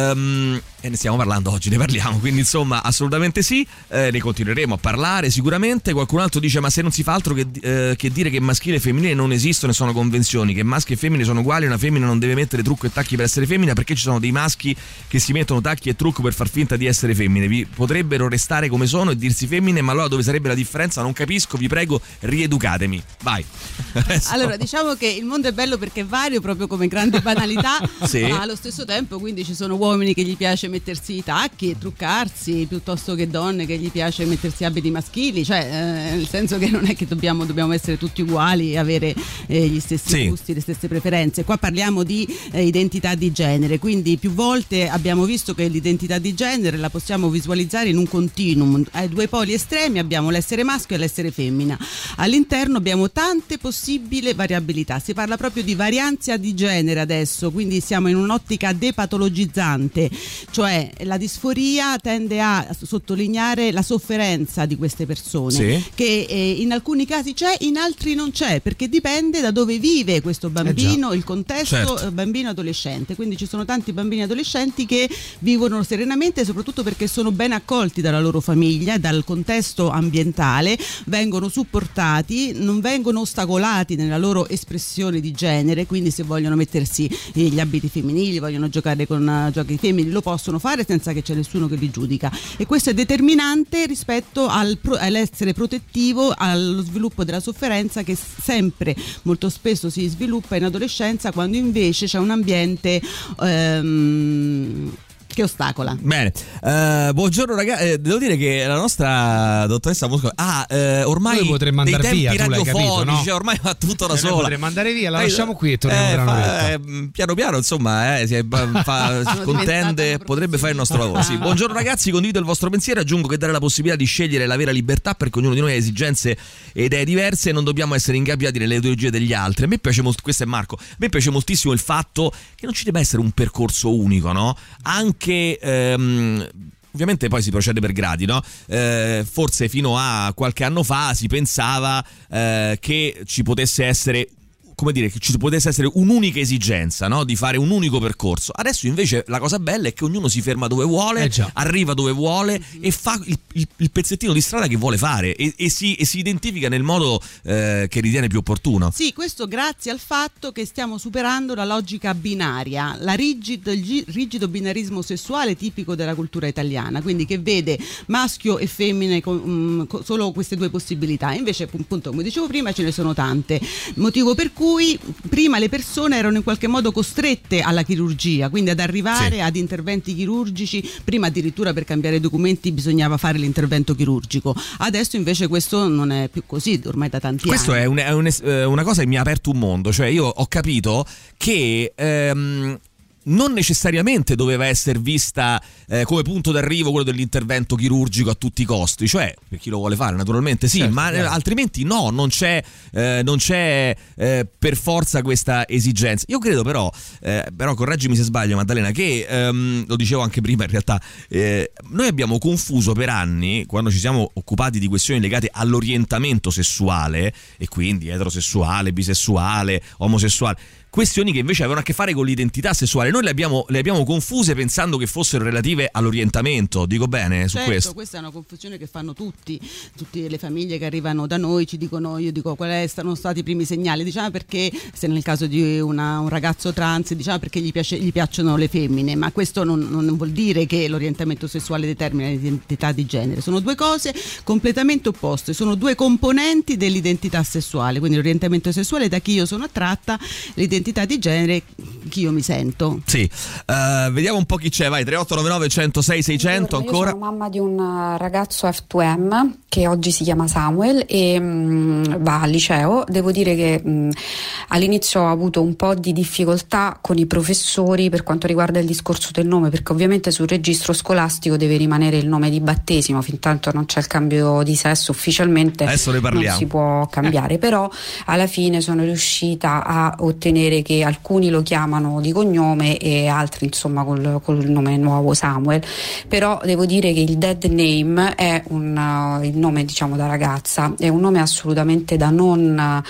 E ne stiamo parlando oggi, ne parliamo, quindi insomma assolutamente sì, ne continueremo a parlare sicuramente. Qualcun altro dice: ma se non si fa altro che dire che maschile e femminile non esistono e sono convenzioni, che maschi e femmine sono uguali, una femmina non deve mettere trucco e tacchi per essere femmina, perché ci sono dei maschi che si mettono tacchi e trucco per far finta di essere femmine. Vi potrebbero restare come sono e dirsi femmine, ma allora dove sarebbe la differenza? Non capisco, vi prego, rieducatemi. Vai. Allora, diciamo che il mondo è bello perché è vario, proprio come grande banalità, sì. Ma allo stesso tempo quindi ci sono uomini che gli piace mettersi i tacchi e truccarsi, piuttosto che donne che gli piace mettersi abiti maschili, cioè nel senso che non è che dobbiamo essere tutti uguali e avere gli stessi gusti, le stesse preferenze. Qua parliamo di identità di genere, quindi più volte abbiamo visto che l'identità di genere la possiamo visualizzare in un continuum. Ai due poli estremi abbiamo l'essere maschio e l'essere femmina. All'interno abbiamo tante possibili variabilità. Si parla proprio di varianza di genere adesso, quindi siamo in un'ottica depatologizzante, cioè la disforia tende a sottolineare la sofferenza di queste persone, che in alcuni casi c'è, in altri non c'è, perché dipende da dove vive questo bambino, il contesto bambino adolescente, quindi ci sono tanti bambini adolescenti che vivono serenamente, soprattutto perché sono ben accolti dalla loro famiglia, dal contesto ambientale, vengono supportati, non vengono ostacolati nella loro espressione di genere, quindi se vogliono mettersi gli abiti femminili, vogliono giocare con giochi femminili, lo possono fare senza che c'è nessuno che li giudica, e questo è determinante rispetto all'essere protettivo allo sviluppo della sofferenza, che sempre molto spesso si sviluppa in adolescenza, quando invece c'è un ambiente che ostacola. Bene, buongiorno ragazzi, devo dire che la nostra dottoressa Mosco ormai potremmo andare via, radiofonici, no? Cioè ormai fa tutto da sola. Potremmo andare via, la lasciamo qui e torniamo tra piano piano, insomma, contende, potrebbe fare il nostro lavoro. Sì. Buongiorno ragazzi, condivido il vostro pensiero, aggiungo che dare la possibilità di scegliere la vera libertà, perché ognuno di noi ha esigenze ed idee diverse e non dobbiamo essere ingabbiati nelle ideologie degli altri. A me piace molto, questo è Marco, a me piace moltissimo il fatto che non ci debba essere un percorso unico, no? Anche ovviamente poi si procede per gradi, no? Forse fino a qualche anno fa si pensava che ci potesse essere, come dire, che ci potesse essere un'unica esigenza, no? Di fare un unico percorso. Adesso invece la cosa bella è che ognuno si ferma dove vuole, arriva dove vuole e fa il pezzettino di strada che vuole fare e si identifica nel modo che ritiene più opportuno. Sì, questo grazie al fatto che stiamo superando la logica binaria, il rigido binarismo sessuale tipico della cultura italiana, quindi che vede maschio e femmine con solo queste due possibilità. Invece, appunto, come dicevo prima, ce ne sono tante, motivo per cui prima le persone erano in qualche modo costrette alla chirurgia, quindi ad arrivare ad interventi chirurgici. Prima addirittura per cambiare i documenti bisognava fare l'intervento chirurgico, adesso invece questo non è più così, ormai da tanti anni. Questo è una cosa che mi ha aperto un mondo, cioè io ho capito che non necessariamente doveva essere vista come punto d'arrivo quello dell'intervento chirurgico a tutti i costi, cioè per chi lo vuole fare naturalmente sì, certo, ma altrimenti no, non c'è per forza questa esigenza. Io credo però correggimi se sbaglio Maddalena, che lo dicevo anche prima in realtà, noi abbiamo confuso per anni, quando ci siamo occupati di questioni legate all'orientamento sessuale, e quindi eterosessuale, bisessuale, omosessuale, questioni che invece avevano a che fare con l'identità sessuale. Noi le abbiamo confuse pensando che fossero relative all'orientamento. Dico bene su questo? Certo, questa è una confusione che fanno tutte le famiglie che arrivano da noi, ci dicono, io dico quali sono stati i primi segnali, diciamo, perché se nel caso di un ragazzo trans, diciamo perché gli piacciono le femmine, ma questo non vuol dire che l'orientamento sessuale determina l'identità di genere, sono due cose completamente opposte, sono due componenti dell'identità sessuale, quindi l'orientamento sessuale da chi io sono attratta, l'identità di genere chi io mi sento. Sì, vediamo un po' chi c'è, vai, 3899 106 600 ancora. Io sono mamma di un ragazzo F2M che oggi si chiama Samuel e va al liceo. Devo dire che all'inizio ho avuto un po' di difficoltà con i professori per quanto riguarda il discorso del nome, perché ovviamente sul registro scolastico deve rimanere il nome di battesimo, fin tanto non c'è il cambio di sesso ufficialmente, adesso ne parliamo, non si può cambiare. Però alla fine sono riuscita a ottenere che alcuni lo chiamano di cognome e altri insomma col nome nuovo Samuel. Però devo dire che il dead name è il nome, diciamo, da ragazza, è un nome assolutamente da non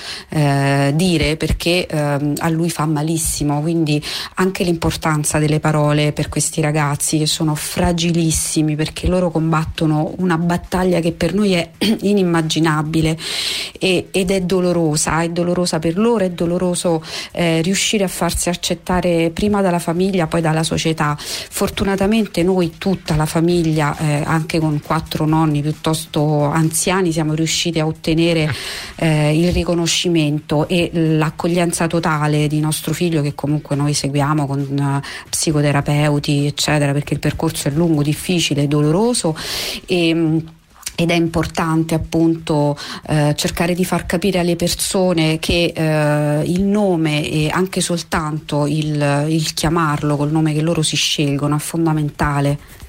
dire, perché a lui fa malissimo, quindi anche l'importanza delle parole per questi ragazzi che sono fragilissimi, perché loro combattono una battaglia che per noi è inimmaginabile ed è dolorosa per loro, è doloroso riuscire a farsi accettare prima dalla famiglia, poi dalla società. Fortunatamente noi, tutta la famiglia, anche con 4 nonni piuttosto anziani, siamo riusciti a ottenere il riconoscimento e l'accoglienza totale di nostro figlio, che comunque noi seguiamo con psicoterapeuti eccetera, perché il percorso è lungo, difficile, doloroso ed è importante appunto cercare di far capire alle persone che il nome e anche soltanto il chiamarlo col nome che loro si scelgono è fondamentale.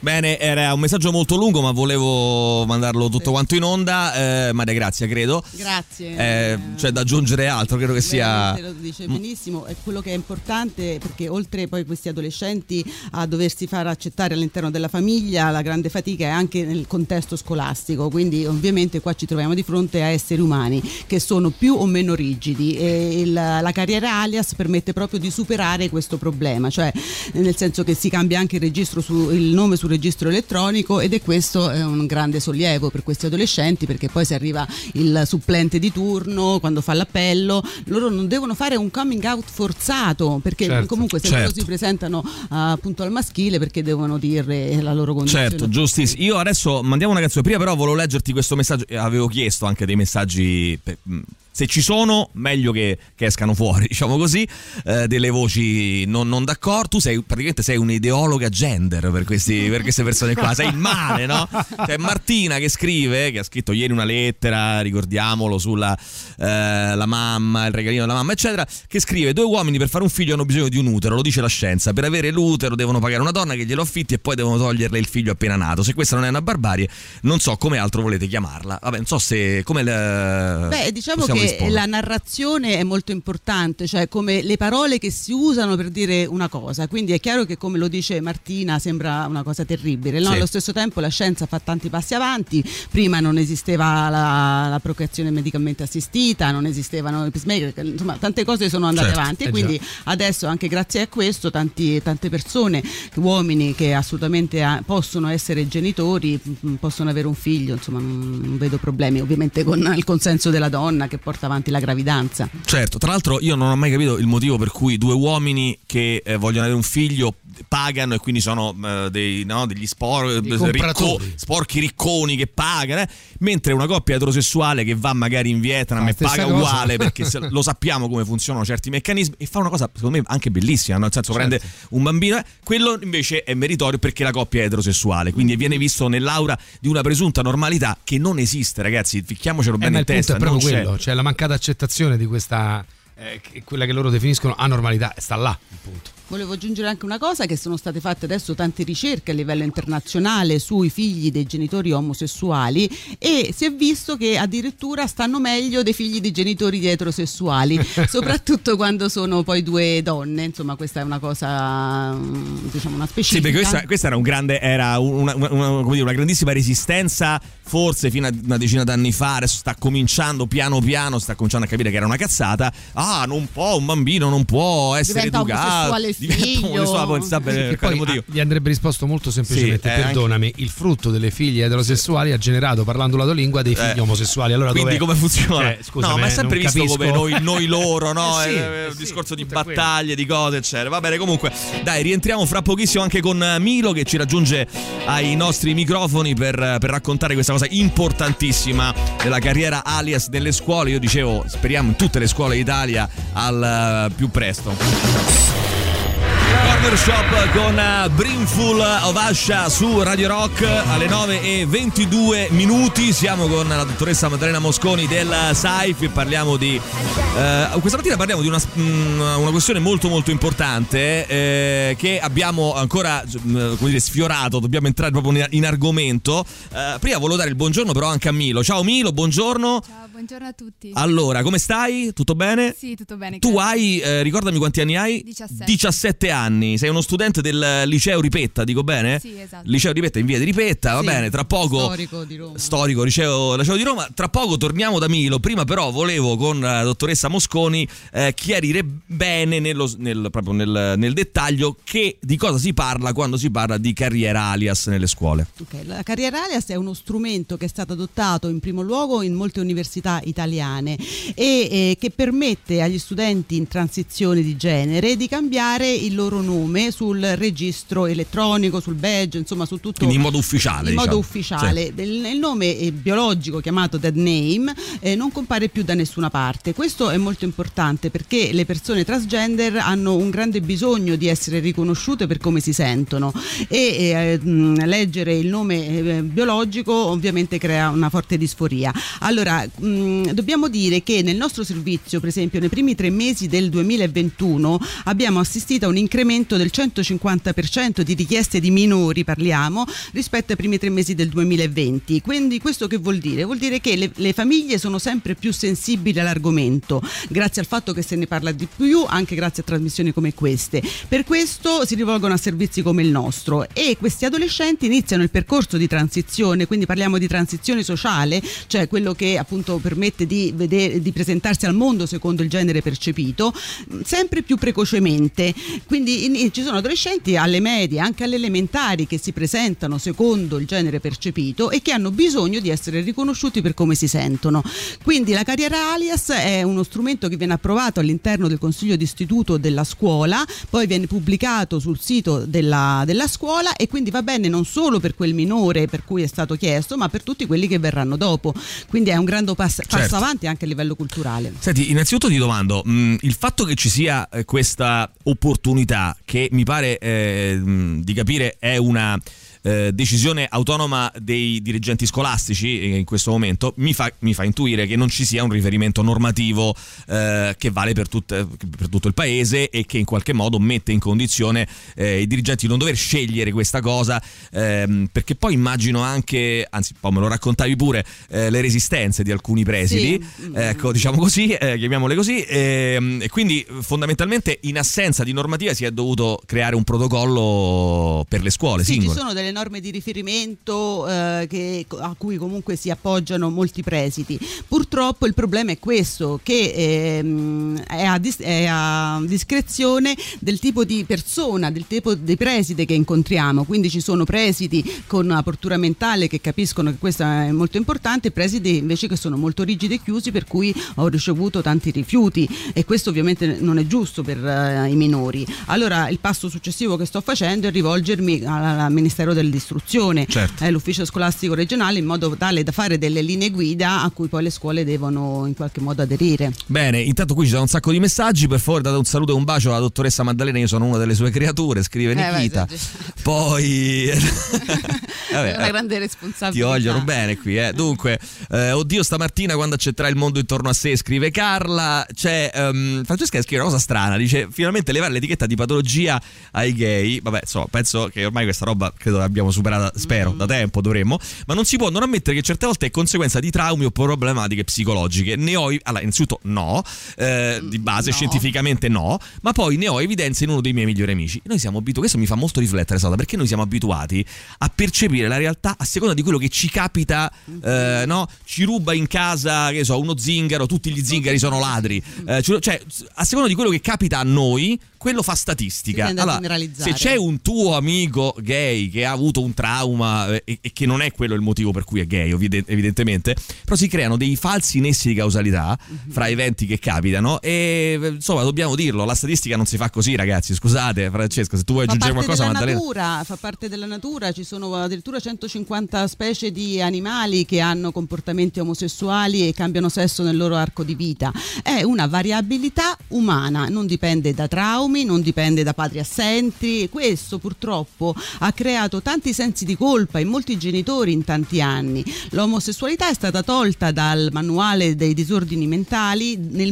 Bene, era un messaggio molto lungo, ma volevo mandarlo tutto quanto in onda. Maria Grazia, credo. Grazie. C'è da aggiungere altro, credo che sia. Lo dice benissimo, è quello che è importante, perché oltre poi questi adolescenti a doversi far accettare all'interno della famiglia, la grande fatica è anche nel contesto scolastico, quindi ovviamente qua ci troviamo di fronte a esseri umani che sono più o meno rigidi, e la carriera alias permette proprio di superare questo problema, cioè nel senso che si cambia anche il nome sul registro elettronico, ed è questo è un grande sollievo per questi adolescenti, perché poi se arriva il supplente di turno quando fa l'appello, loro non devono fare un coming out forzato, perché comunque se loro si presentano appunto al maschile, perché devono dire la loro condizione. Certo, giustissimo. Io adesso mandiamo una canzone, prima però volevo leggerti questo messaggio, avevo chiesto anche dei messaggi se ci sono, meglio che escano fuori, diciamo così, delle voci non d'accordo. Tu praticamente sei un'ideologa gender per queste persone qua, sei il male, no? C'è Martina che scrive, che ha scritto ieri una lettera, ricordiamolo, sulla la mamma, il regalino della mamma, eccetera, che scrive: 2 uomini per fare un figlio hanno bisogno di un utero, lo dice la scienza, per avere l'utero devono pagare una donna che glielo affitti e poi devono toglierle il figlio appena nato. Se questa non è una barbarie, non so come altro volete chiamarla. Vabbè, non so se come diciamo che la narrazione è molto importante, cioè come le parole che si usano per dire una cosa, quindi è chiaro che, come lo dice Martina, sembra una cosa terribile, no? Sì. Allo stesso tempo la scienza fa tanti passi avanti, prima non esisteva la procreazione medicalmente assistita, non esistevano i pacemaker, insomma tante cose sono andate avanti, e quindi adesso anche grazie a questo tante persone, uomini che assolutamente possono essere genitori, possono avere un figlio, insomma non vedo problemi, ovviamente con il consenso della donna che porta avanti la gravidanza. Certo, tra l'altro io non ho mai capito il motivo per cui 2 uomini che vogliono avere un figlio pagano, e quindi sono degli sporchi ricconi che pagano, mentre una coppia eterosessuale che va magari in Vietnam e paga uguale, perché lo sappiamo come funzionano certi meccanismi, e fa una cosa secondo me anche bellissima, no? Nel senso, prende un bambino, quello invece è meritorio perché la coppia è eterosessuale, quindi viene visto nell'aura di una presunta normalità che non esiste, ragazzi, ficchiamocelo bene in testa. È proprio quello, cioè la mancata accettazione di questa quella che loro definiscono anormalità sta là, appunto. Volevo aggiungere anche una cosa, che sono state fatte adesso tante ricerche a livello internazionale sui figli dei genitori omosessuali, e si è visto che addirittura stanno meglio dei figli di genitori eterosessuali, soprattutto quando sono poi 2 donne, insomma questa è una cosa, diciamo, una specifica. Sì, perché questa era una grandissima resistenza, forse fino a una decina d'anni fa, adesso sta cominciando piano piano, sta cominciando a capire che era una cazzata. Non può, un bambino non può essere educato, gli andrebbe risposto molto semplicemente: perdonami, il frutto delle figlie eterosessuali ha generato, parlando la tua lingua, dei figli omosessuali. Allora quindi come funziona? Scusami, no, ma è sempre visto capisco. Come noi loro, no? È un discorso di battaglie, di cose, eccetera. Va bene, comunque dai, rientriamo fra pochissimo anche con Milo, che ci raggiunge ai nostri microfoni per raccontare questa cosa importantissima della carriera alias nelle scuole. Io dicevo, speriamo in tutte le scuole d'Italia al più presto. Corner Shop con Brimful of Asha su Radio Rock alle 9:22. Siamo con la dottoressa Maddalena Mosconi del SAIF e parliamo di questa mattina parliamo di una questione molto molto importante che abbiamo ancora sfiorato. Dobbiamo entrare proprio in argomento. Prima volevo dare il buongiorno però anche a Milo. Ciao Milo, buongiorno. Ciao, buongiorno a tutti. Allora, come stai? Tutto bene? Sì, tutto bene. Tu hai, ricordami quanti anni hai? 17 anni. Sei uno studente del liceo Ripetta, dico bene? Sì, esatto. Liceo Ripetta in via di Ripetta, va bene, tra poco. Storico di Roma. Storico liceo di Roma. Tra poco torniamo da Milo. Prima però volevo con la dottoressa Mosconi chiarire bene nel dettaglio di cosa si parla quando si parla di carriera alias nelle scuole. Okay, la carriera alias è uno strumento che è stato adottato in primo luogo in molte università italiane e che permette agli studenti in transizione di genere di cambiare il loro nome sul registro elettronico, sul badge, insomma su tutto. Quindi in modo ufficiale. In modo ufficiale. Sì. Il nome biologico chiamato dead name non compare più da nessuna parte. Questo è molto importante perché le persone transgender hanno un grande bisogno di essere riconosciute per come si sentono e leggere il nome biologico ovviamente crea una forte disforia. Allora, dobbiamo dire che nel nostro servizio, per esempio, nei primi 3 mesi del 2021 abbiamo assistito a un incremento del 150% di richieste di minori, parliamo, rispetto ai primi 3 mesi del 2020. Quindi questo che vuol dire? Vuol dire che le famiglie sono sempre più sensibili all'argomento, grazie al fatto che se ne parla di più, anche grazie a trasmissioni come queste. Per questo si rivolgono a servizi come il nostro, e questi adolescenti iniziano il percorso di transizione, quindi parliamo di transizione sociale, cioè quello che appunto permette di presentarsi al mondo secondo il genere percepito, sempre più precocemente. Quindi ci sono adolescenti alle medie, anche alle elementari, che si presentano secondo il genere percepito e che hanno bisogno di essere riconosciuti per come si sentono. Quindi la carriera alias è uno strumento che viene approvato all'interno del consiglio d'istituto della scuola, poi viene pubblicato sul sito della scuola, e quindi va bene non solo per quel minore per cui è stato chiesto, ma per tutti quelli che verranno dopo. Quindi è un grande passo avanti anche a livello culturale. Senti, innanzitutto ti domando, il fatto che ci sia questa opportunità, che mi pare di capire è una decisione autonoma dei dirigenti scolastici in questo momento, mi fa intuire che non ci sia un riferimento normativo che vale per tutto il paese, e che in qualche modo mette in condizione i dirigenti di non dover scegliere questa cosa, perché poi immagino anche, anzi poi me lo raccontavi pure, le resistenze di alcuni presidi, sì. Ecco, diciamo così, chiamiamole così, e quindi fondamentalmente in assenza di normativa si è dovuto creare un protocollo per le scuole singole. Ci sono delle norme di riferimento a cui comunque si appoggiano molti presidi. Purtroppo il problema è questo, che è a discrezione del tipo di persona, del tipo di preside che incontriamo. Quindi ci sono presidi con apertura mentale che capiscono che questo è molto importante, presidi invece che sono molto rigidi e chiusi, per cui ho ricevuto tanti rifiuti, e questo ovviamente non è giusto per i minori. Allora il passo successivo che sto facendo è rivolgermi al Ministero dell'Istruzione, certo, l'ufficio scolastico regionale, in modo tale da fare delle linee guida a cui poi le scuole devono in qualche modo aderire. Bene, intanto qui ci sono un sacco di messaggi. Per favore date un saluto e un bacio alla dottoressa Maddalena, io sono una delle sue creature, scrive Nikita. Poi una grande responsabilità. Ti vogliono bene qui, Dunque, oddio, stamattina quando accetterà il mondo intorno a sé, scrive Carla. C'è Francesca che scrive una cosa strana, dice: finalmente levare l'etichetta di patologia ai gay. Vabbè, insomma, penso che ormai questa roba credo l'abbiamo superata, spero, da tempo dovremmo, ma non si può non ammettere che certe volte è conseguenza di traumi o problematiche psicologiche. Ne ho, allora, innanzitutto no, di base no, scientificamente no, ma poi ne ho evidenza in uno dei miei migliori amici. Noi siamo abituati, questo mi fa molto riflettere, Sara, perché noi siamo abituati a percepire la realtà a seconda di quello che ci capita, no? Ci ruba in casa, che so, uno zingaro, tutti gli zingari sono ladri, cioè a seconda di quello che capita a noi, quello fa statistica. Allora, se c'è un tuo amico gay che ha avuto un trauma e che non è quello il motivo per cui è gay, evidentemente, però si creano dei falsi nessi di causalità fra eventi che capitano, e insomma dobbiamo dirlo, la statistica non si fa così, ragazzi. Scusate Francesca, se tu vuoi aggiungere qualcosa, Maddalena. Fa parte della natura, ci sono addirittura 150 specie di animali che hanno comportamenti omosessuali e cambiano sesso nel loro arco di vita. È una variabilità umana, non dipende da traumi, non dipende da padri assenti. Questo purtroppo ha creato tanti sensi di colpa in molti genitori in tanti anni. L'omosessualità è stata tolta dal manuale dei disordini mentali nel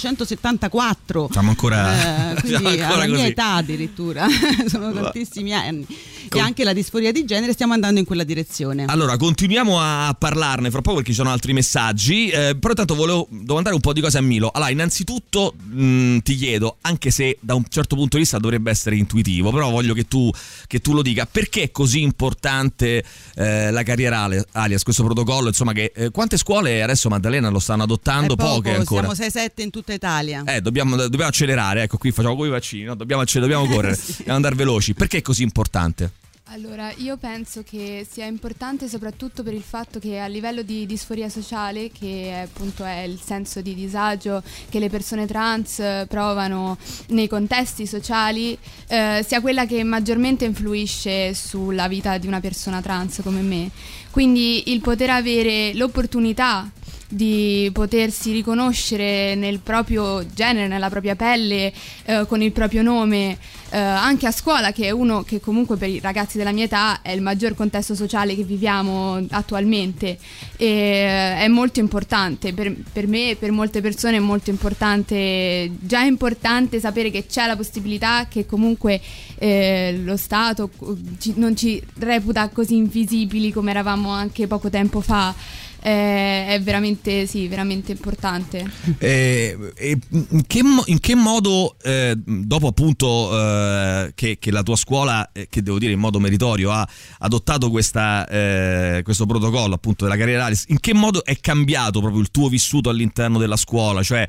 1974. Siamo ancora, quindi alla mia età addirittura, sono tantissimi anni. E anche la disforia di genere, stiamo andando in quella direzione. Allora continuiamo a parlarne fra poco perché ci sono altri messaggi, però intanto volevo domandare un po' di cose a Milo. Allora, innanzitutto ti chiedo, anche se da un certo punto di vista dovrebbe essere intuitivo, però voglio che tu lo dica, perché è così importante la carriera alias, questo protocollo, insomma, che quante scuole adesso, Maddalena, lo stanno adottando? Poche ancora. Siamo 6-7 in tutta Italia. Dobbiamo accelerare, ecco, qui facciamo come i vaccini, no? Dobbiamo correre, sì, dobbiamo andare veloci. Perché è così importante? Allora, io penso che sia importante soprattutto per il fatto che a livello di disforia sociale, che appunto è il senso di disagio che le persone trans provano nei contesti sociali, sia quella che maggiormente influisce sulla vita di una persona trans come me. Quindi il poter avere l'opportunità di potersi riconoscere nel proprio genere, nella propria pelle, con il proprio nome, anche a scuola, che è uno che comunque per i ragazzi della mia età è il maggior contesto sociale che viviamo attualmente, e è molto importante per me e per molte persone. È molto importante, già è importante sapere che c'è la possibilità, che comunque lo Stato non ci reputa così invisibili come eravamo anche poco tempo fa. È veramente, sì, veramente importante. In che modo, dopo appunto che la tua scuola, che devo dire in modo meritorio, ha adottato questo protocollo appunto della carriera ALIS, in che modo è cambiato proprio il tuo vissuto all'interno della scuola? Cioè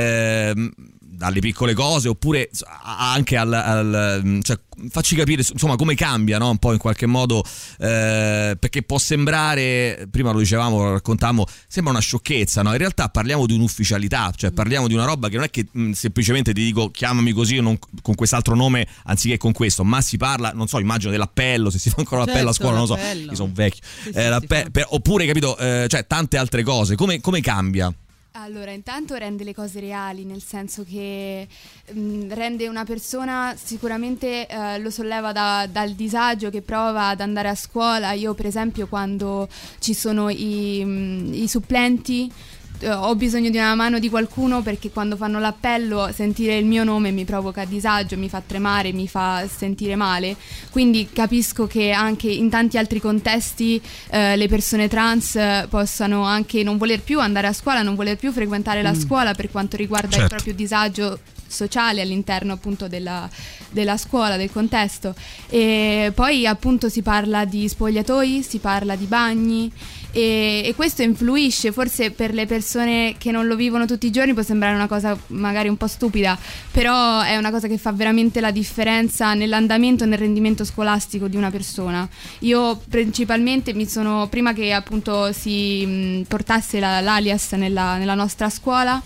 dalle piccole cose, oppure anche cioè, facci capire insomma come cambia, no? Un po' in qualche modo, perché può sembrare, prima lo dicevamo, lo raccontavamo, sembra una sciocchezza, no? In realtà parliamo di un'ufficialità, cioè parliamo di una roba che non è che semplicemente ti dico chiamami così o non con quest'altro nome anziché con questo, ma si parla, non so, immagino dell'appello, se si fa ancora l'appello a scuola, non lo so, io sono vecchio, oppure capito, cioè tante altre cose, come cambia? Allora, intanto rende le cose reali, nel senso che rende una persona, sicuramente lo solleva dal disagio che prova ad andare a scuola. Io per esempio, quando ci sono i supplenti, ho bisogno di una mano di qualcuno, perché quando fanno l'appello sentire il mio nome mi provoca disagio, mi fa tremare, mi fa sentire male. Quindi capisco che anche in tanti altri contesti le persone trans possano anche non voler più andare a scuola, non voler più frequentare la scuola per quanto riguarda il proprio disagio sociale all'interno appunto della scuola, del contesto. E poi appunto si parla di spogliatoi, si parla di bagni, e questo influisce. Forse per le persone che non lo vivono tutti i giorni può sembrare una cosa magari un po' stupida, però è una cosa che fa veramente la differenza nell'andamento e nel rendimento scolastico di una persona. Io principalmente prima che appunto si portasse l'alias nella nostra scuola,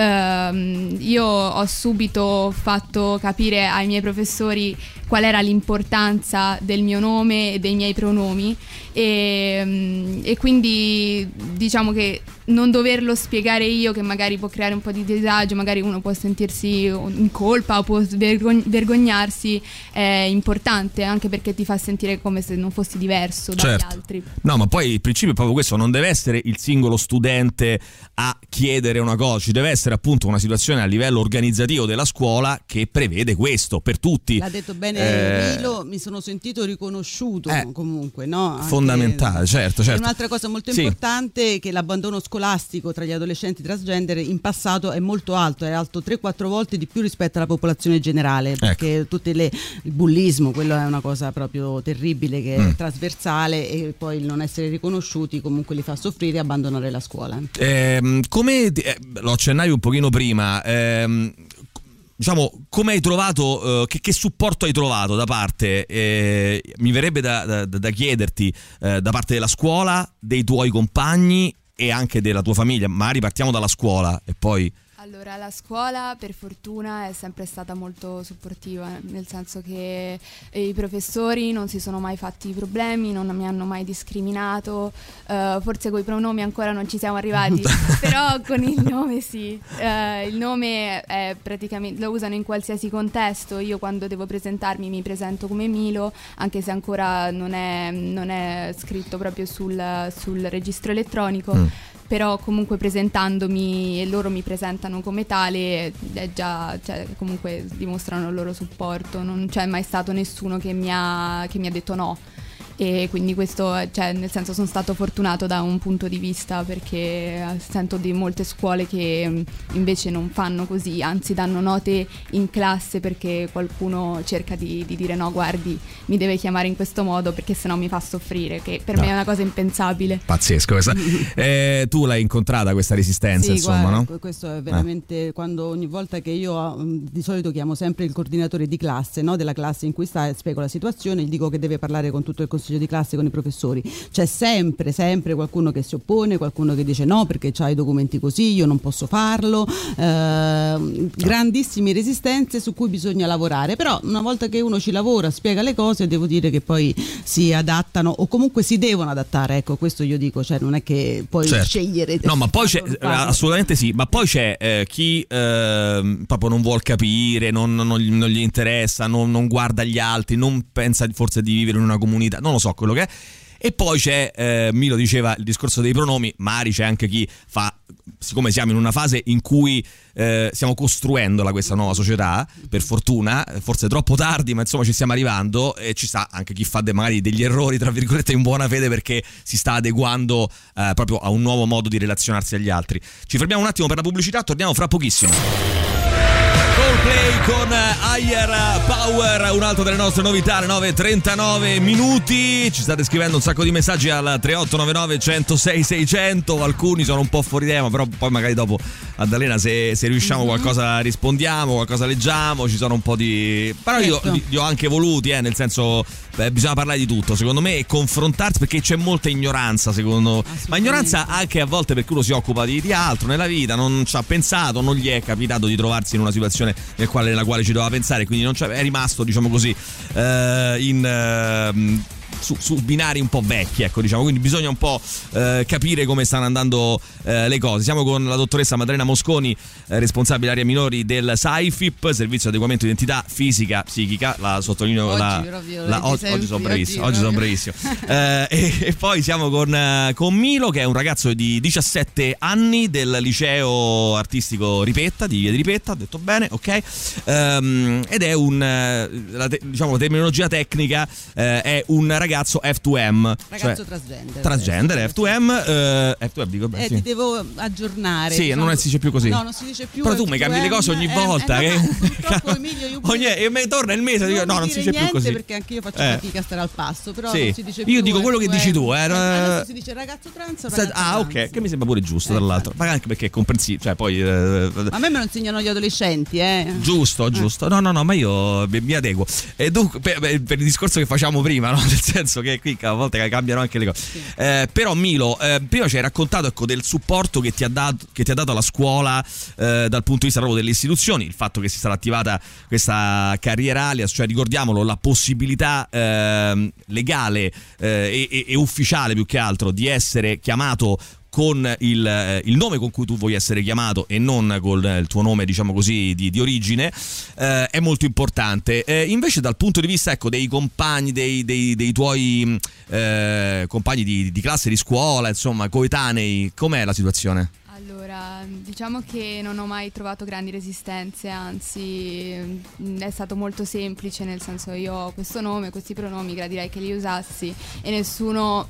io ho subito fatto capire ai miei professori qual era l'importanza del mio nome e dei miei pronomi, e quindi diciamo che non doverlo spiegare io, che magari può creare un po' di disagio, magari uno può sentirsi in colpa o può vergognarsi, è importante, anche perché ti fa sentire come se non fossi diverso dagli altri. No, ma poi il principio è proprio questo, non deve essere il singolo studente a chiedere una cosa, ci deve essere appunto una situazione a livello organizzativo della scuola che prevede questo per tutti. L'ha detto bene Milo, mi sono sentito riconosciuto comunque, no? Anche fondamentale, certo. E un'altra cosa molto importante è che l'abbandono scolastico tra gli adolescenti transgender in passato è molto alto, è alto 3-4 volte di più rispetto alla popolazione generale, perché il bullismo, quello è una cosa proprio terribile, che è trasversale, e poi il non essere riconosciuti comunque li fa soffrire e abbandonare la scuola. Come lo accennavi un pochino prima, diciamo, come hai trovato, che supporto hai trovato da parte, mi verrebbe da chiederti, da parte della scuola, dei tuoi compagni e anche della tua famiglia? Magari partiamo dalla scuola e poi... Allora, la scuola per fortuna è sempre stata molto supportiva, nel senso che i professori non si sono mai fatti problemi, non mi hanno mai discriminato, forse con i pronomi ancora non ci siamo arrivati, però con il nome sì. Il nome è praticamente, lo usano in qualsiasi contesto. Io quando devo presentarmi mi presento come Milo, anche se ancora non è scritto proprio sul registro elettronico. Però comunque presentandomi, e loro mi presentano come tale, è già, cioè, comunque dimostrano il loro supporto, non c'è mai stato nessuno che mi ha detto no. E quindi questo, cioè, nel senso, sono stato fortunato da un punto di vista, perché sento di molte scuole che invece non fanno così, anzi danno note in classe perché qualcuno cerca di dire no, guardi, mi deve chiamare in questo modo perché sennò mi fa soffrire, che per me è una cosa impensabile. Pazzesco questa. Tu l'hai incontrata questa resistenza, sì, insomma, guarda, no? Questo è veramente, quando ogni volta che io di solito chiamo sempre il coordinatore di classe, no, della classe in cui sta, e spiego la situazione, gli dico che deve parlare con tutto il consiglio consiglio di classe con i professori. C'è sempre qualcuno che si oppone, qualcuno che dice no perché c'hai i documenti così, io non posso farlo, grandissime resistenze su cui bisogna lavorare, però una volta che uno ci lavora, spiega le cose, devo dire che poi si adattano o comunque si devono adattare, ecco, questo io dico, cioè non è che puoi scegliere. No, ma poi c'è, assolutamente sì, ma poi c'è chi proprio non vuol capire, non gli interessa, non guarda gli altri, non pensa forse di vivere in una comunità, non lo so quello che è. E poi c'è, Milo diceva il discorso dei pronomi, magari c'è anche chi fa, siccome siamo in una fase in cui stiamo costruendola questa nuova società, per fortuna, forse troppo tardi, ma insomma ci stiamo arrivando, e ci sta anche chi fa magari degli errori tra virgolette in buona fede perché si sta adeguando proprio a un nuovo modo di relazionarsi agli altri. Ci fermiamo un attimo per la pubblicità, torniamo fra pochissimo. Coldplay con Higher Power, un'altra delle nostre novità, alle 9:39 minuti. Ci state scrivendo un sacco di messaggi al 3899 106 600, alcuni sono un po' fuori tema, però poi magari dopo Addalena se riusciamo qualcosa rispondiamo, qualcosa leggiamo, ci sono un po' di... però io li ho anche voluti, nel senso bisogna parlare di tutto secondo me e confrontarsi, perché c'è molta ignoranza secondo, ma ignoranza anche a volte perché uno si occupa di altro nella vita, non ci ha pensato, non gli è capitato di trovarsi in una situazione nella quale ci doveva pensare, quindi non è rimasto, diciamo così, su binari un po' vecchi, ecco, diciamo, quindi bisogna un po' capire come stanno andando le cose. Siamo con la dottoressa Maddalena Mosconi, responsabile area minori del SAIFIP, servizio di adeguamento di identità fisica psichica, la sottolineo, oggi sono bravissimo, e poi siamo con Milo, che è un ragazzo di 17 anni del liceo artistico Ripetta, di via di Ripetta, ho detto bene, ok, ed è la terminologia tecnica è un ragazzo F2M, ragazzo cioè transgender F2M, dico bene, ti devo aggiornare. Sì, non si dice più così. No, non si dice più. Però tu mi cambi le cose ogni volta. Purtroppo Emilio, e mi torna il mese, dico, no, non si dice più così. Perché anche io faccio fatica a stare al passo, però non si dice più. Io dico quello che dici tu, adesso si dice ragazzo trans. Ok, che mi sembra pure giusto, tra l'altro, ma anche perché è comprensibile, cioè poi a me lo insegnano gli adolescenti, Giusto. No, ma io mi adeguo. E dunque per il discorso che facciamo prima, no? Nel senso che qui a volte cambiano anche le cose. Sì. Però Milo, prima ci hai raccontato, ecco, del supporto che ti ha dato la scuola dal punto di vista proprio delle istituzioni, il fatto che si sarà attivata questa carriera alias, cioè ricordiamolo, la possibilità legale e ufficiale più che altro di essere chiamato con il nome con cui tu vuoi essere chiamato e non con il tuo nome, diciamo così, di origine, è molto importante. Invece dal punto di vista, ecco, dei compagni, dei tuoi compagni di classe, di scuola, insomma, coetanei, com'è la situazione? Allora, diciamo che non ho mai trovato grandi resistenze, anzi è stato molto semplice, nel senso, io ho questo nome, questi pronomi, gradirei che li usassi, e nessuno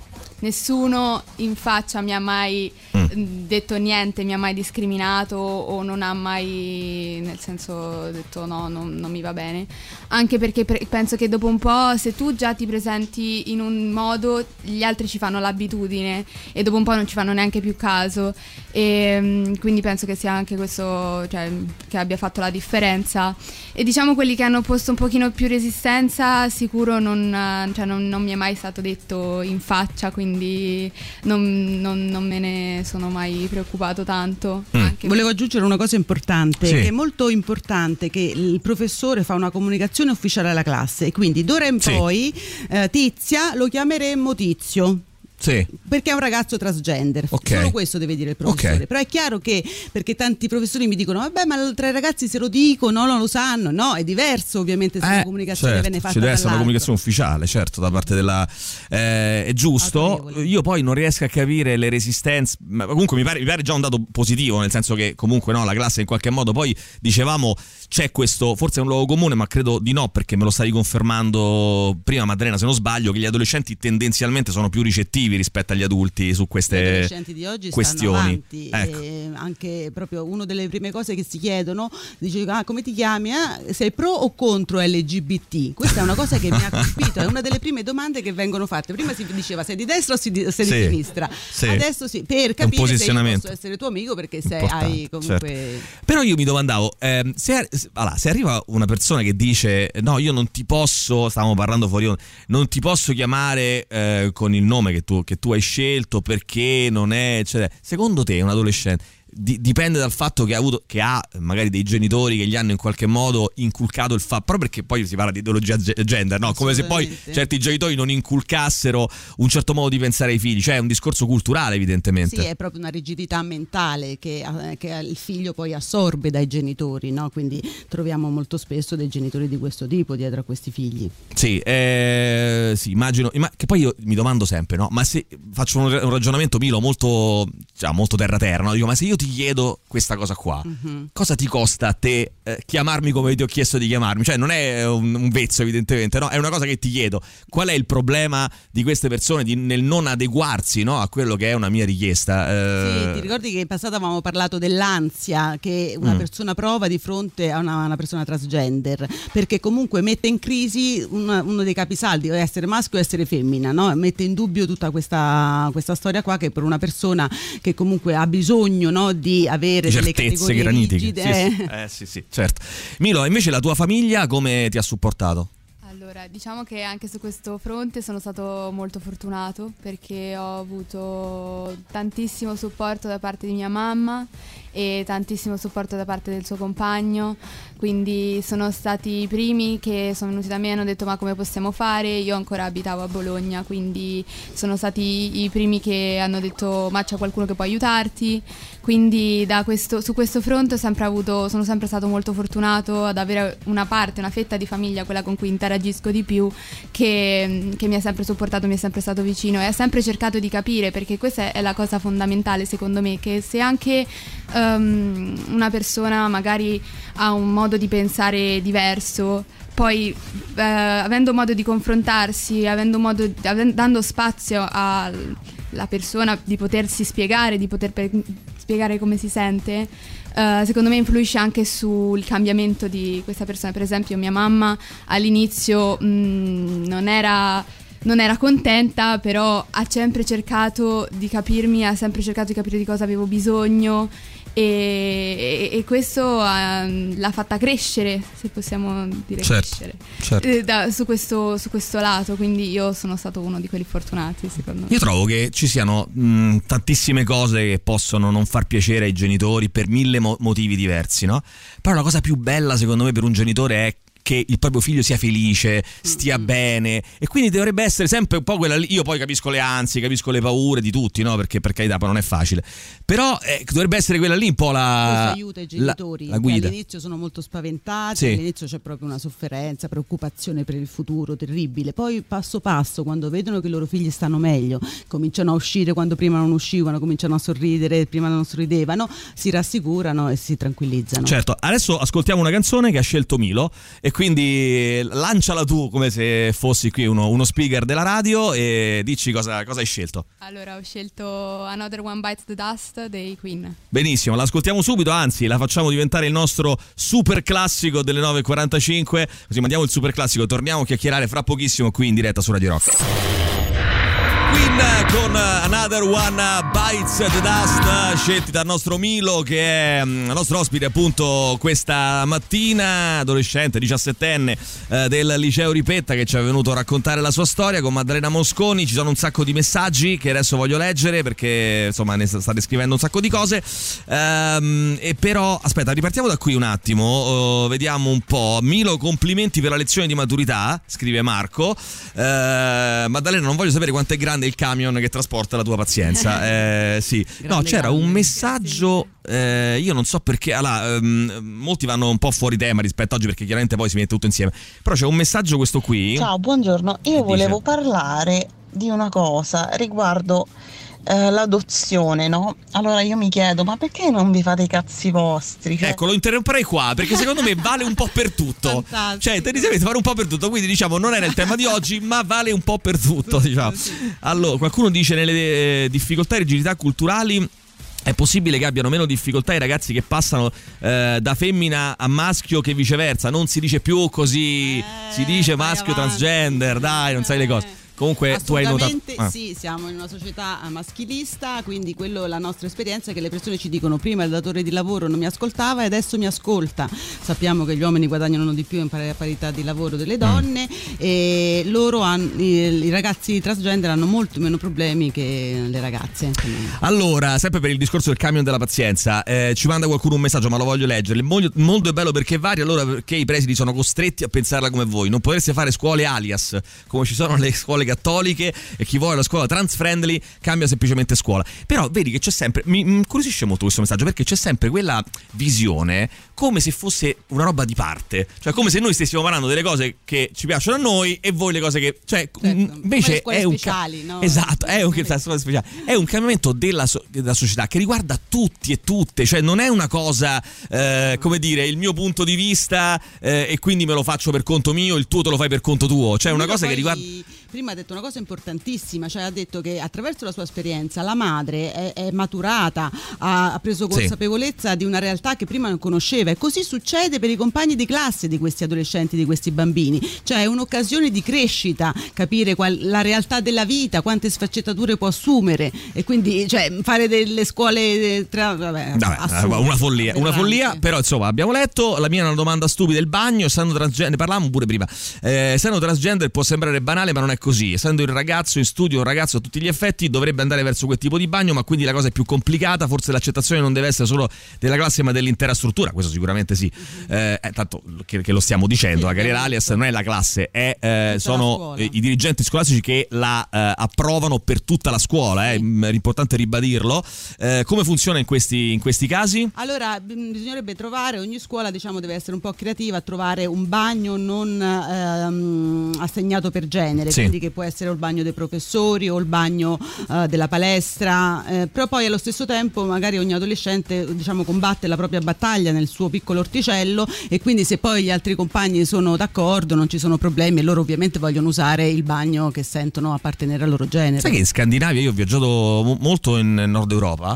in faccia mi ha mai detto niente, mi ha mai discriminato o non ha mai, nel senso, detto no, non mi va bene, anche perché penso che dopo un po', se tu già ti presenti in un modo, gli altri ci fanno l'abitudine e dopo un po' non ci fanno neanche più caso, e quindi penso che sia anche questo, cioè, che abbia fatto la differenza. E diciamo quelli che hanno posto un pochino più resistenza, sicuro non mi è mai stato detto in faccia, quindi non me ne sono mai preoccupato tanto. Volevo aggiungere una cosa importante, che è molto importante, che il professore fa una comunicazione ufficiale alla classe, e quindi d'ora in poi Tizia lo chiameremmo Tizio. Sì. Perché è un ragazzo transgender, solo questo deve dire il professore. Però è chiaro che, perché tanti professori mi dicono vabbè, ma tra i ragazzi se lo dicono, non lo sanno, no, è diverso ovviamente se la comunicazione viene fatta, ci deve essere una comunicazione ufficiale, certo, da parte della è giusto. Io poi non riesco a capire le resistenze, ma comunque mi pare già un dato positivo, nel senso che comunque la classe in qualche modo, poi dicevamo, c'è questo, forse è un luogo comune, ma credo di no, perché me lo stai confermando prima, Maddalena, se non sbaglio, che gli adolescenti tendenzialmente sono più ricettivi passivi rispetto agli adulti su queste gli adolescenti di oggi questioni. Stanno avanti, anche proprio una delle prime cose che si chiedono, dice come ti chiami? Sei pro o contro LGBT? Questa è una cosa che mi ha colpito, è una delle prime domande che vengono fatte. Prima si diceva sei di destra o sei di sinistra, adesso sì, per capire se io posso essere tuo amico, perché se hai comunque... Certo. Però io mi domandavo, se arriva una persona che dice no, io non ti posso, stavamo parlando fuori onda, non ti posso chiamare con il nome che tu hai scelto perché non è, cioè, secondo te un adolescente dipende dal fatto che ha magari dei genitori che gli hanno in qualche modo inculcato il fatto, proprio perché poi si parla di ideologia gender, no? Come se poi certi genitori non inculcassero un certo modo di pensare ai figli, cioè è un discorso culturale evidentemente. Sì, è proprio una rigidità mentale che il figlio poi assorbe dai genitori, no? Quindi troviamo molto spesso dei genitori di questo tipo dietro a questi figli. Sì, immagino, che poi io mi domando sempre, no? Ma se faccio un ragionamento Milo molto terra, no? Dico, ma se io ti chiedo questa cosa qua, cosa ti costa a te chiamarmi come ti ho chiesto di chiamarmi? Cioè non è un vezzo evidentemente, no? È una cosa che ti chiedo. Qual è il problema di queste persone nel non adeguarsi, no, a quello che è una mia richiesta? Sì, ti ricordi che in passato avevamo parlato dell'ansia che una persona prova di fronte a una persona transgender, perché comunque mette in crisi uno dei capisaldi, essere maschio o essere femmina, no? Mette in dubbio tutta questa storia qua, che per una persona che comunque ha bisogno, no, di avere delle categorie rigide. Sì, certo. Milo, invece la tua famiglia come ti ha supportato? Allora, diciamo che anche su questo fronte sono stato molto fortunato, perché ho avuto tantissimo supporto da parte di mia mamma e tantissimo supporto da parte del suo compagno, quindi sono stati i primi che sono venuti da me e hanno detto ma come possiamo fare. Io ancora abitavo a Bologna, quindi sono stati i primi che hanno detto ma c'è qualcuno che può aiutarti, quindi su questo fronte sono sempre stato molto fortunato ad avere una fetta di famiglia, quella con cui interagisco di più, che mi ha sempre supportato, mi è sempre stato vicino e ha sempre cercato di capire, perché questa è la cosa fondamentale secondo me, che se anche una persona magari ha un modo di pensare diverso, poi avendo modo di confrontarsi, dando spazio alla persona di potersi spiegare, di poter spiegare come si sente, secondo me influisce anche sul cambiamento di questa persona. Per esempio mia mamma all'inizio non era contenta, però ha sempre cercato di capirmi, ha sempre cercato di capire di cosa avevo bisogno e questo l'ha fatta crescere, se possiamo dire, crescere su questo lato, quindi io sono stato uno di quelli fortunati, secondo me. Io trovo che ci siano tantissime cose che possono non far piacere ai genitori per mille motivi diversi, no? Però la cosa più bella secondo me per un genitore è che il proprio figlio sia felice, stia bene, e quindi dovrebbe essere sempre un po' quella lì. Io poi capisco le ansie, capisco le paure di tutti, no? Perché per carità poi non è facile, però dovrebbe essere quella lì un po' la aiuta i genitori, la guida. Che all'inizio sono molto spaventati, all'inizio c'è proprio una sofferenza, preoccupazione per il futuro terribile, poi passo passo, quando vedono che i loro figli stanno meglio, cominciano a uscire quando prima non uscivano, cominciano a sorridere, prima non sorridevano, si rassicurano e si tranquillizzano. Certo, adesso ascoltiamo una canzone che ha scelto Milo e quindi lanciala tu come se fossi qui uno speaker della radio e dici cosa hai scelto. Allora, ho scelto Another One Bites the Dust dei Queen. Benissimo, l'ascoltiamo subito, anzi la facciamo diventare il nostro super classico delle 9.45, così mandiamo il super classico, torniamo a chiacchierare fra pochissimo qui in diretta su Radio Rock. Queen con Another One Bites the Dust, scelti dal nostro Milo, che è il nostro ospite appunto questa mattina, adolescente 17enne del liceo Ripetta, che ci è venuto a raccontare la sua storia con Maddalena Mosconi. Ci sono un sacco di messaggi che adesso voglio leggere perché insomma ne state scrivendo un sacco di cose, e però aspetta, ripartiamo da qui un attimo, vediamo un po'. Milo, complimenti per la lezione di maturità, scrive Marco. Maddalena, non voglio sapere quanto è grande il camion che trasporta la tua pazienza. Sì, no, c'era un messaggio, io non so perché, molti vanno un po' fuori tema rispetto a oggi perché chiaramente poi si mette tutto insieme, però c'è un messaggio, questo qui. Ciao, buongiorno, io volevo parlare di una cosa riguardo l'adozione, no? Allora io mi chiedo, ma perché non vi fate i cazzi vostri? Ecco, lo interromperei qua, perché secondo me vale un po' per tutto. Cioè, tendenzialmente vale un po' per tutto, quindi diciamo non era il tema di oggi, ma vale un po' per tutto, diciamo. Allora, qualcuno dice nelle difficoltà e rigidità culturali è possibile che abbiano meno difficoltà i ragazzi che passano da femmina a maschio che viceversa. Non si dice più così, si dice maschio transgender, dai, non sai le cose. Comunque tu hai notato. Sì, siamo in una società maschilista, quindi la nostra esperienza è che le persone ci dicono: prima il datore di lavoro non mi ascoltava e adesso mi ascolta. Sappiamo che gli uomini guadagnano di più in parità di lavoro delle donne, e i ragazzi transgender hanno molto meno problemi che le ragazze. Allora, sempre per il discorso del camion della pazienza, ci manda qualcuno un messaggio, ma lo voglio leggere. Il mondo è bello perché varia, allora perché i presidi sono costretti a pensarla come voi. Non potreste fare scuole alias, come ci sono le scuole cattoliche, e chi vuole la scuola trans friendly cambia semplicemente scuola. Però vedi che c'è sempre, mi incuriosisce molto questo messaggio, perché c'è sempre quella visione come se fosse una roba di parte, cioè come se noi stessimo parlando delle cose che ci piacciono a noi e voi le cose che, cioè, invece è un speciali, no? Esatto, è un cambiamento della società che riguarda tutti e tutte, cioè non è una cosa come dire, il mio punto di vista e quindi me lo faccio per conto mio, il tuo te lo fai per conto tuo, cioè una cosa che riguarda. Prima ha detto una cosa importantissima, cioè ha detto che attraverso la sua esperienza la madre è maturata, ha preso consapevolezza di una realtà che prima non conosceva, e così succede per i compagni di classe di questi adolescenti, di questi bambini, cioè è un'occasione di crescita, capire la realtà della vita, quante sfaccettature può assumere, e quindi cioè fare delle scuole una follia, però insomma abbiamo letto. La mia è una domanda stupida: il bagno, essendo transgender, ne parlavamo pure prima, essendo transgender può sembrare banale, ma non è così. Essendo il ragazzo in studio, un ragazzo a tutti gli effetti, dovrebbe andare verso quel tipo di bagno, ma quindi la cosa è più complicata. Forse l'accettazione non deve essere solo della classe ma dell'intera struttura, questo sicuramente sì. Tanto che lo stiamo dicendo, la carriera alias non è la classe, sono i dirigenti scolastici che la approvano per tutta la scuola, è importante ribadirlo. Come funziona in questi casi? Allora bisognerebbe trovare, ogni scuola diciamo deve essere un po' creativa a trovare un bagno non assegnato per genere, quindi che può essere o il bagno dei professori o il bagno della palestra, però poi allo stesso tempo magari ogni adolescente diciamo combatte la propria battaglia nel suo piccolo orticello, e quindi se poi gli altri compagni sono d'accordo non ci sono problemi, e loro ovviamente vogliono usare il bagno che sentono appartenere al loro genere. Sai che in Scandinavia, io ho viaggiato molto in Nord Europa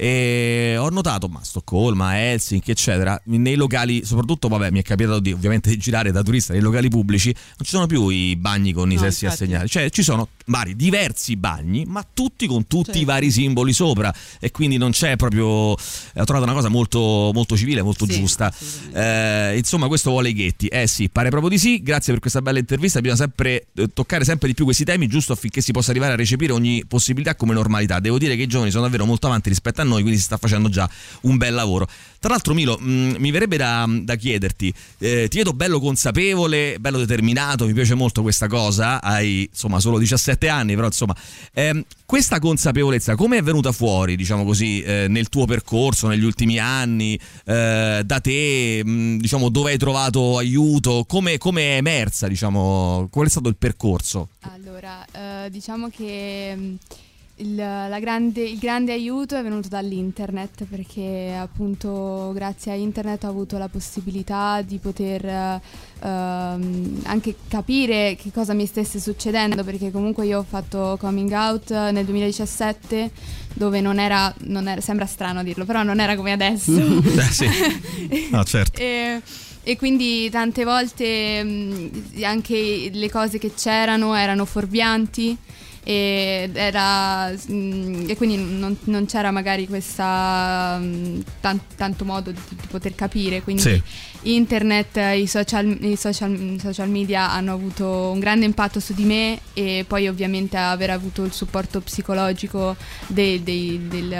e ho notato, ma a Stoccolma, a Helsinki eccetera, nei locali, soprattutto mi è capitato ovviamente di girare da turista nei locali pubblici, non ci sono più i bagni con i sessi assegnati, cioè ci sono diversi bagni, ma tutti con tutti i vari simboli sopra, e quindi non c'è proprio, ho trovato una cosa molto, molto civile, molto giusta. Insomma, questo vuole i ghetti. Sì, pare proprio di sì. Grazie per questa bella intervista. Bisogna sempre toccare sempre di più questi temi, giusto affinché si possa arrivare a recepire ogni possibilità come normalità. Devo dire che i giovani sono davvero molto avanti rispetto a noi, quindi si sta facendo già un bel lavoro. Tra l'altro, Milo, mi verrebbe da chiederti, ti vedo bello consapevole, bello determinato, mi piace molto questa cosa, hai insomma solo 17 anni, però insomma questa consapevolezza come è venuta fuori, diciamo così, nel tuo percorso negli ultimi anni, da te, diciamo, dove hai trovato aiuto, come è emersa, diciamo, qual è stato il percorso? Allora, diciamo che il grande aiuto è venuto dall'internet, perché appunto grazie a internet ho avuto la possibilità di poter anche capire che cosa mi stesse succedendo, perché comunque io ho fatto coming out nel 2017, dove non era sembra strano dirlo, però non era come adesso. Sì. No, certo. E quindi tante volte anche le cose che c'erano erano fuorvianti, e quindi non c'era magari questa tanto modo di poter capire, quindi internet, i social media hanno avuto un grande impatto su di me, e poi ovviamente aver avuto il supporto psicologico dei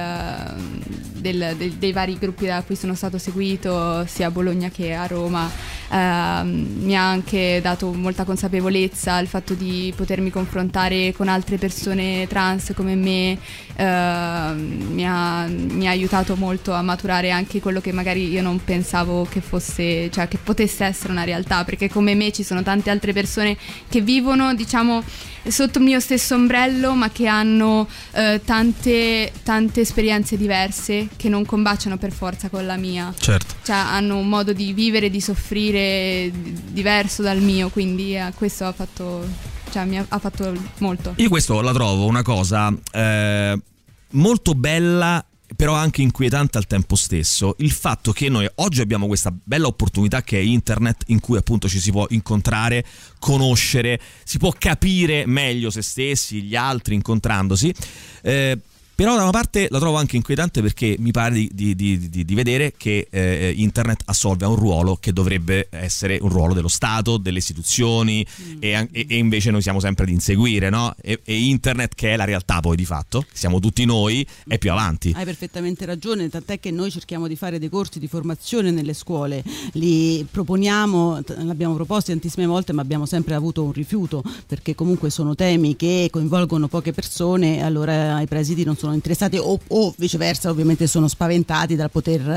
vari gruppi da cui sono stato seguito sia a Bologna che a Roma mi ha anche dato molta consapevolezza, il fatto di potermi confrontare con altre altre persone trans come me, mi ha aiutato molto a maturare anche quello che magari io non pensavo che fosse, cioè che potesse essere una realtà, perché come me ci sono tante altre persone che vivono, diciamo, sotto il mio stesso ombrello, ma che hanno tante esperienze diverse che non combaciano per forza con la mia. Certo. Cioè hanno un modo di vivere, di soffrire diverso dal mio, quindi questo mi ha fatto molto. Io questo la trovo una cosa molto bella, però anche inquietante al tempo stesso, il fatto che noi oggi abbiamo questa bella opportunità che è internet, in cui appunto ci si può incontrare, conoscere, si può capire meglio se stessi, gli altri, incontrandosi, però da una parte la trovo anche inquietante, perché mi pare di vedere che internet assolve a un ruolo che dovrebbe essere un ruolo dello Stato, delle istituzioni, e invece noi siamo sempre ad inseguire, no? E internet, che è la realtà poi di fatto, siamo tutti noi, è più avanti. Hai perfettamente ragione, tant'è che noi cerchiamo di fare dei corsi di formazione nelle scuole, li proponiamo, l'abbiamo proposti tantissime volte, ma abbiamo sempre avuto un rifiuto, perché comunque sono temi che coinvolgono poche persone, allora i presidi non sono interessati o viceversa, ovviamente sono spaventati dal poter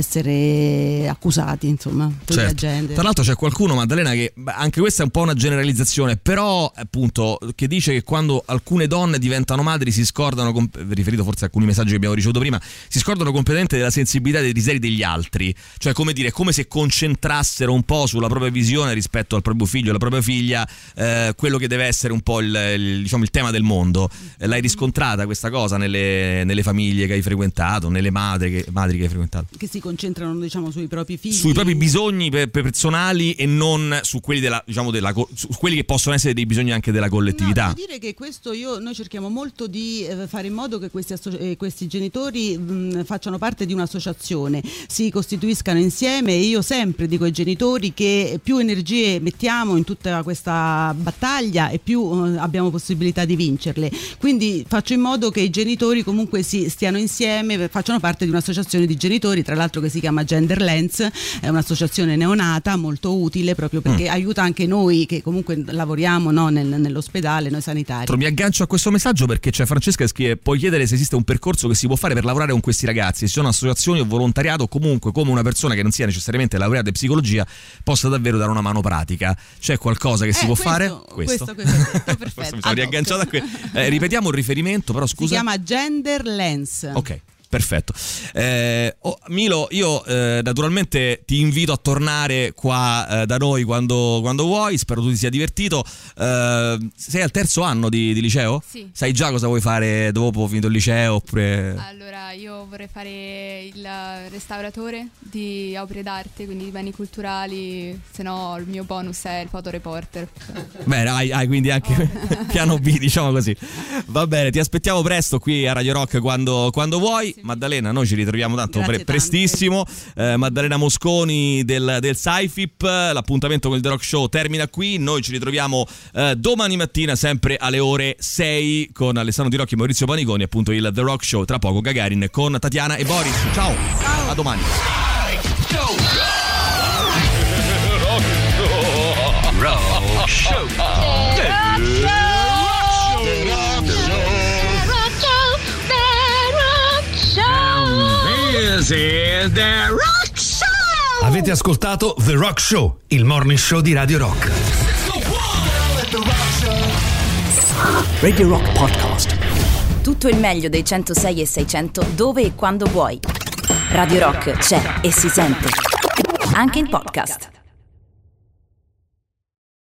essere accusati, insomma, certo. Tra l'altro c'è qualcuno, Maddalena, che anche questa è un po' una generalizzazione, però appunto, che dice che quando alcune donne diventano madri si scordano, riferito forse a alcuni messaggi che abbiamo ricevuto prima, si scordano completamente della sensibilità e dei desideri degli altri, cioè come dire, come se concentrassero un po' sulla propria visione rispetto al proprio figlio, alla propria figlia, quello che deve essere un po' il tema del mondo. L'hai riscontrata questa cosa nelle famiglie che hai frequentato, nelle madri che hai frequentato? Che si concentrano, diciamo, sui propri figli, sui propri bisogni personali, e non su quelli su quelli che possono essere dei bisogni anche della collettività. No, devo dire che questo noi cerchiamo molto di fare in modo che questi genitori facciano parte di un'associazione, si costituiscano insieme, e io sempre dico ai genitori che più energie mettiamo in tutta questa battaglia e più abbiamo possibilità di vincerle, quindi faccio in modo che i genitori comunque si stiano insieme, facciano parte di un'associazione di genitori, tra l'altro, che si chiama Gender Lens, è un'associazione neonata molto utile, proprio perché aiuta anche noi che comunque lavoriamo, no, nell'ospedale, noi sanitari. Mi aggancio a questo messaggio perché c'è Francesca che scrive: puoi chiedere se esiste un percorso che si può fare per lavorare con questi ragazzi, se sono associazioni o volontariato, comunque come una persona che non sia necessariamente laureata in psicologia possa davvero dare una mano pratica. C'è qualcosa che si può fare? Questo perfetto. Mi sono riagganciato a ripetiamo il riferimento, però scusa. Si chiama Gender Lens. Ok. Perfetto. Milo, io naturalmente ti invito a tornare qua da noi quando vuoi, spero tu ti sia divertito. Sei al terzo anno di liceo? Sì. Sai già cosa vuoi fare dopo, finito il liceo? Oppure... Allora, io vorrei fare il restauratore di opere d'arte, quindi di beni culturali, se no il mio bonus è il fotoreporter. Bene, hai quindi anche piano B, diciamo così. Va bene, ti aspettiamo presto qui a Radio Rock quando vuoi. Maddalena, noi ci ritroviamo tanto prestissimo. Maddalena Mosconi del SciFip, l'appuntamento con il The Rock Show termina qui. Noi ci ritroviamo domani mattina sempre alle ore 6 con Alessandro Di Rocchi e Maurizio Paniconi, appunto il The Rock Show, tra poco Gagarin con Tatiana e Boris. Ciao. A domani. Rock Show. This is The Rock Show. Avete ascoltato The Rock Show, il morning show di Radio Rock. Radio Rock Podcast. Tutto il meglio dei 106 e 600 dove e quando vuoi. Radio Rock c'è e si sente. Anche in podcast.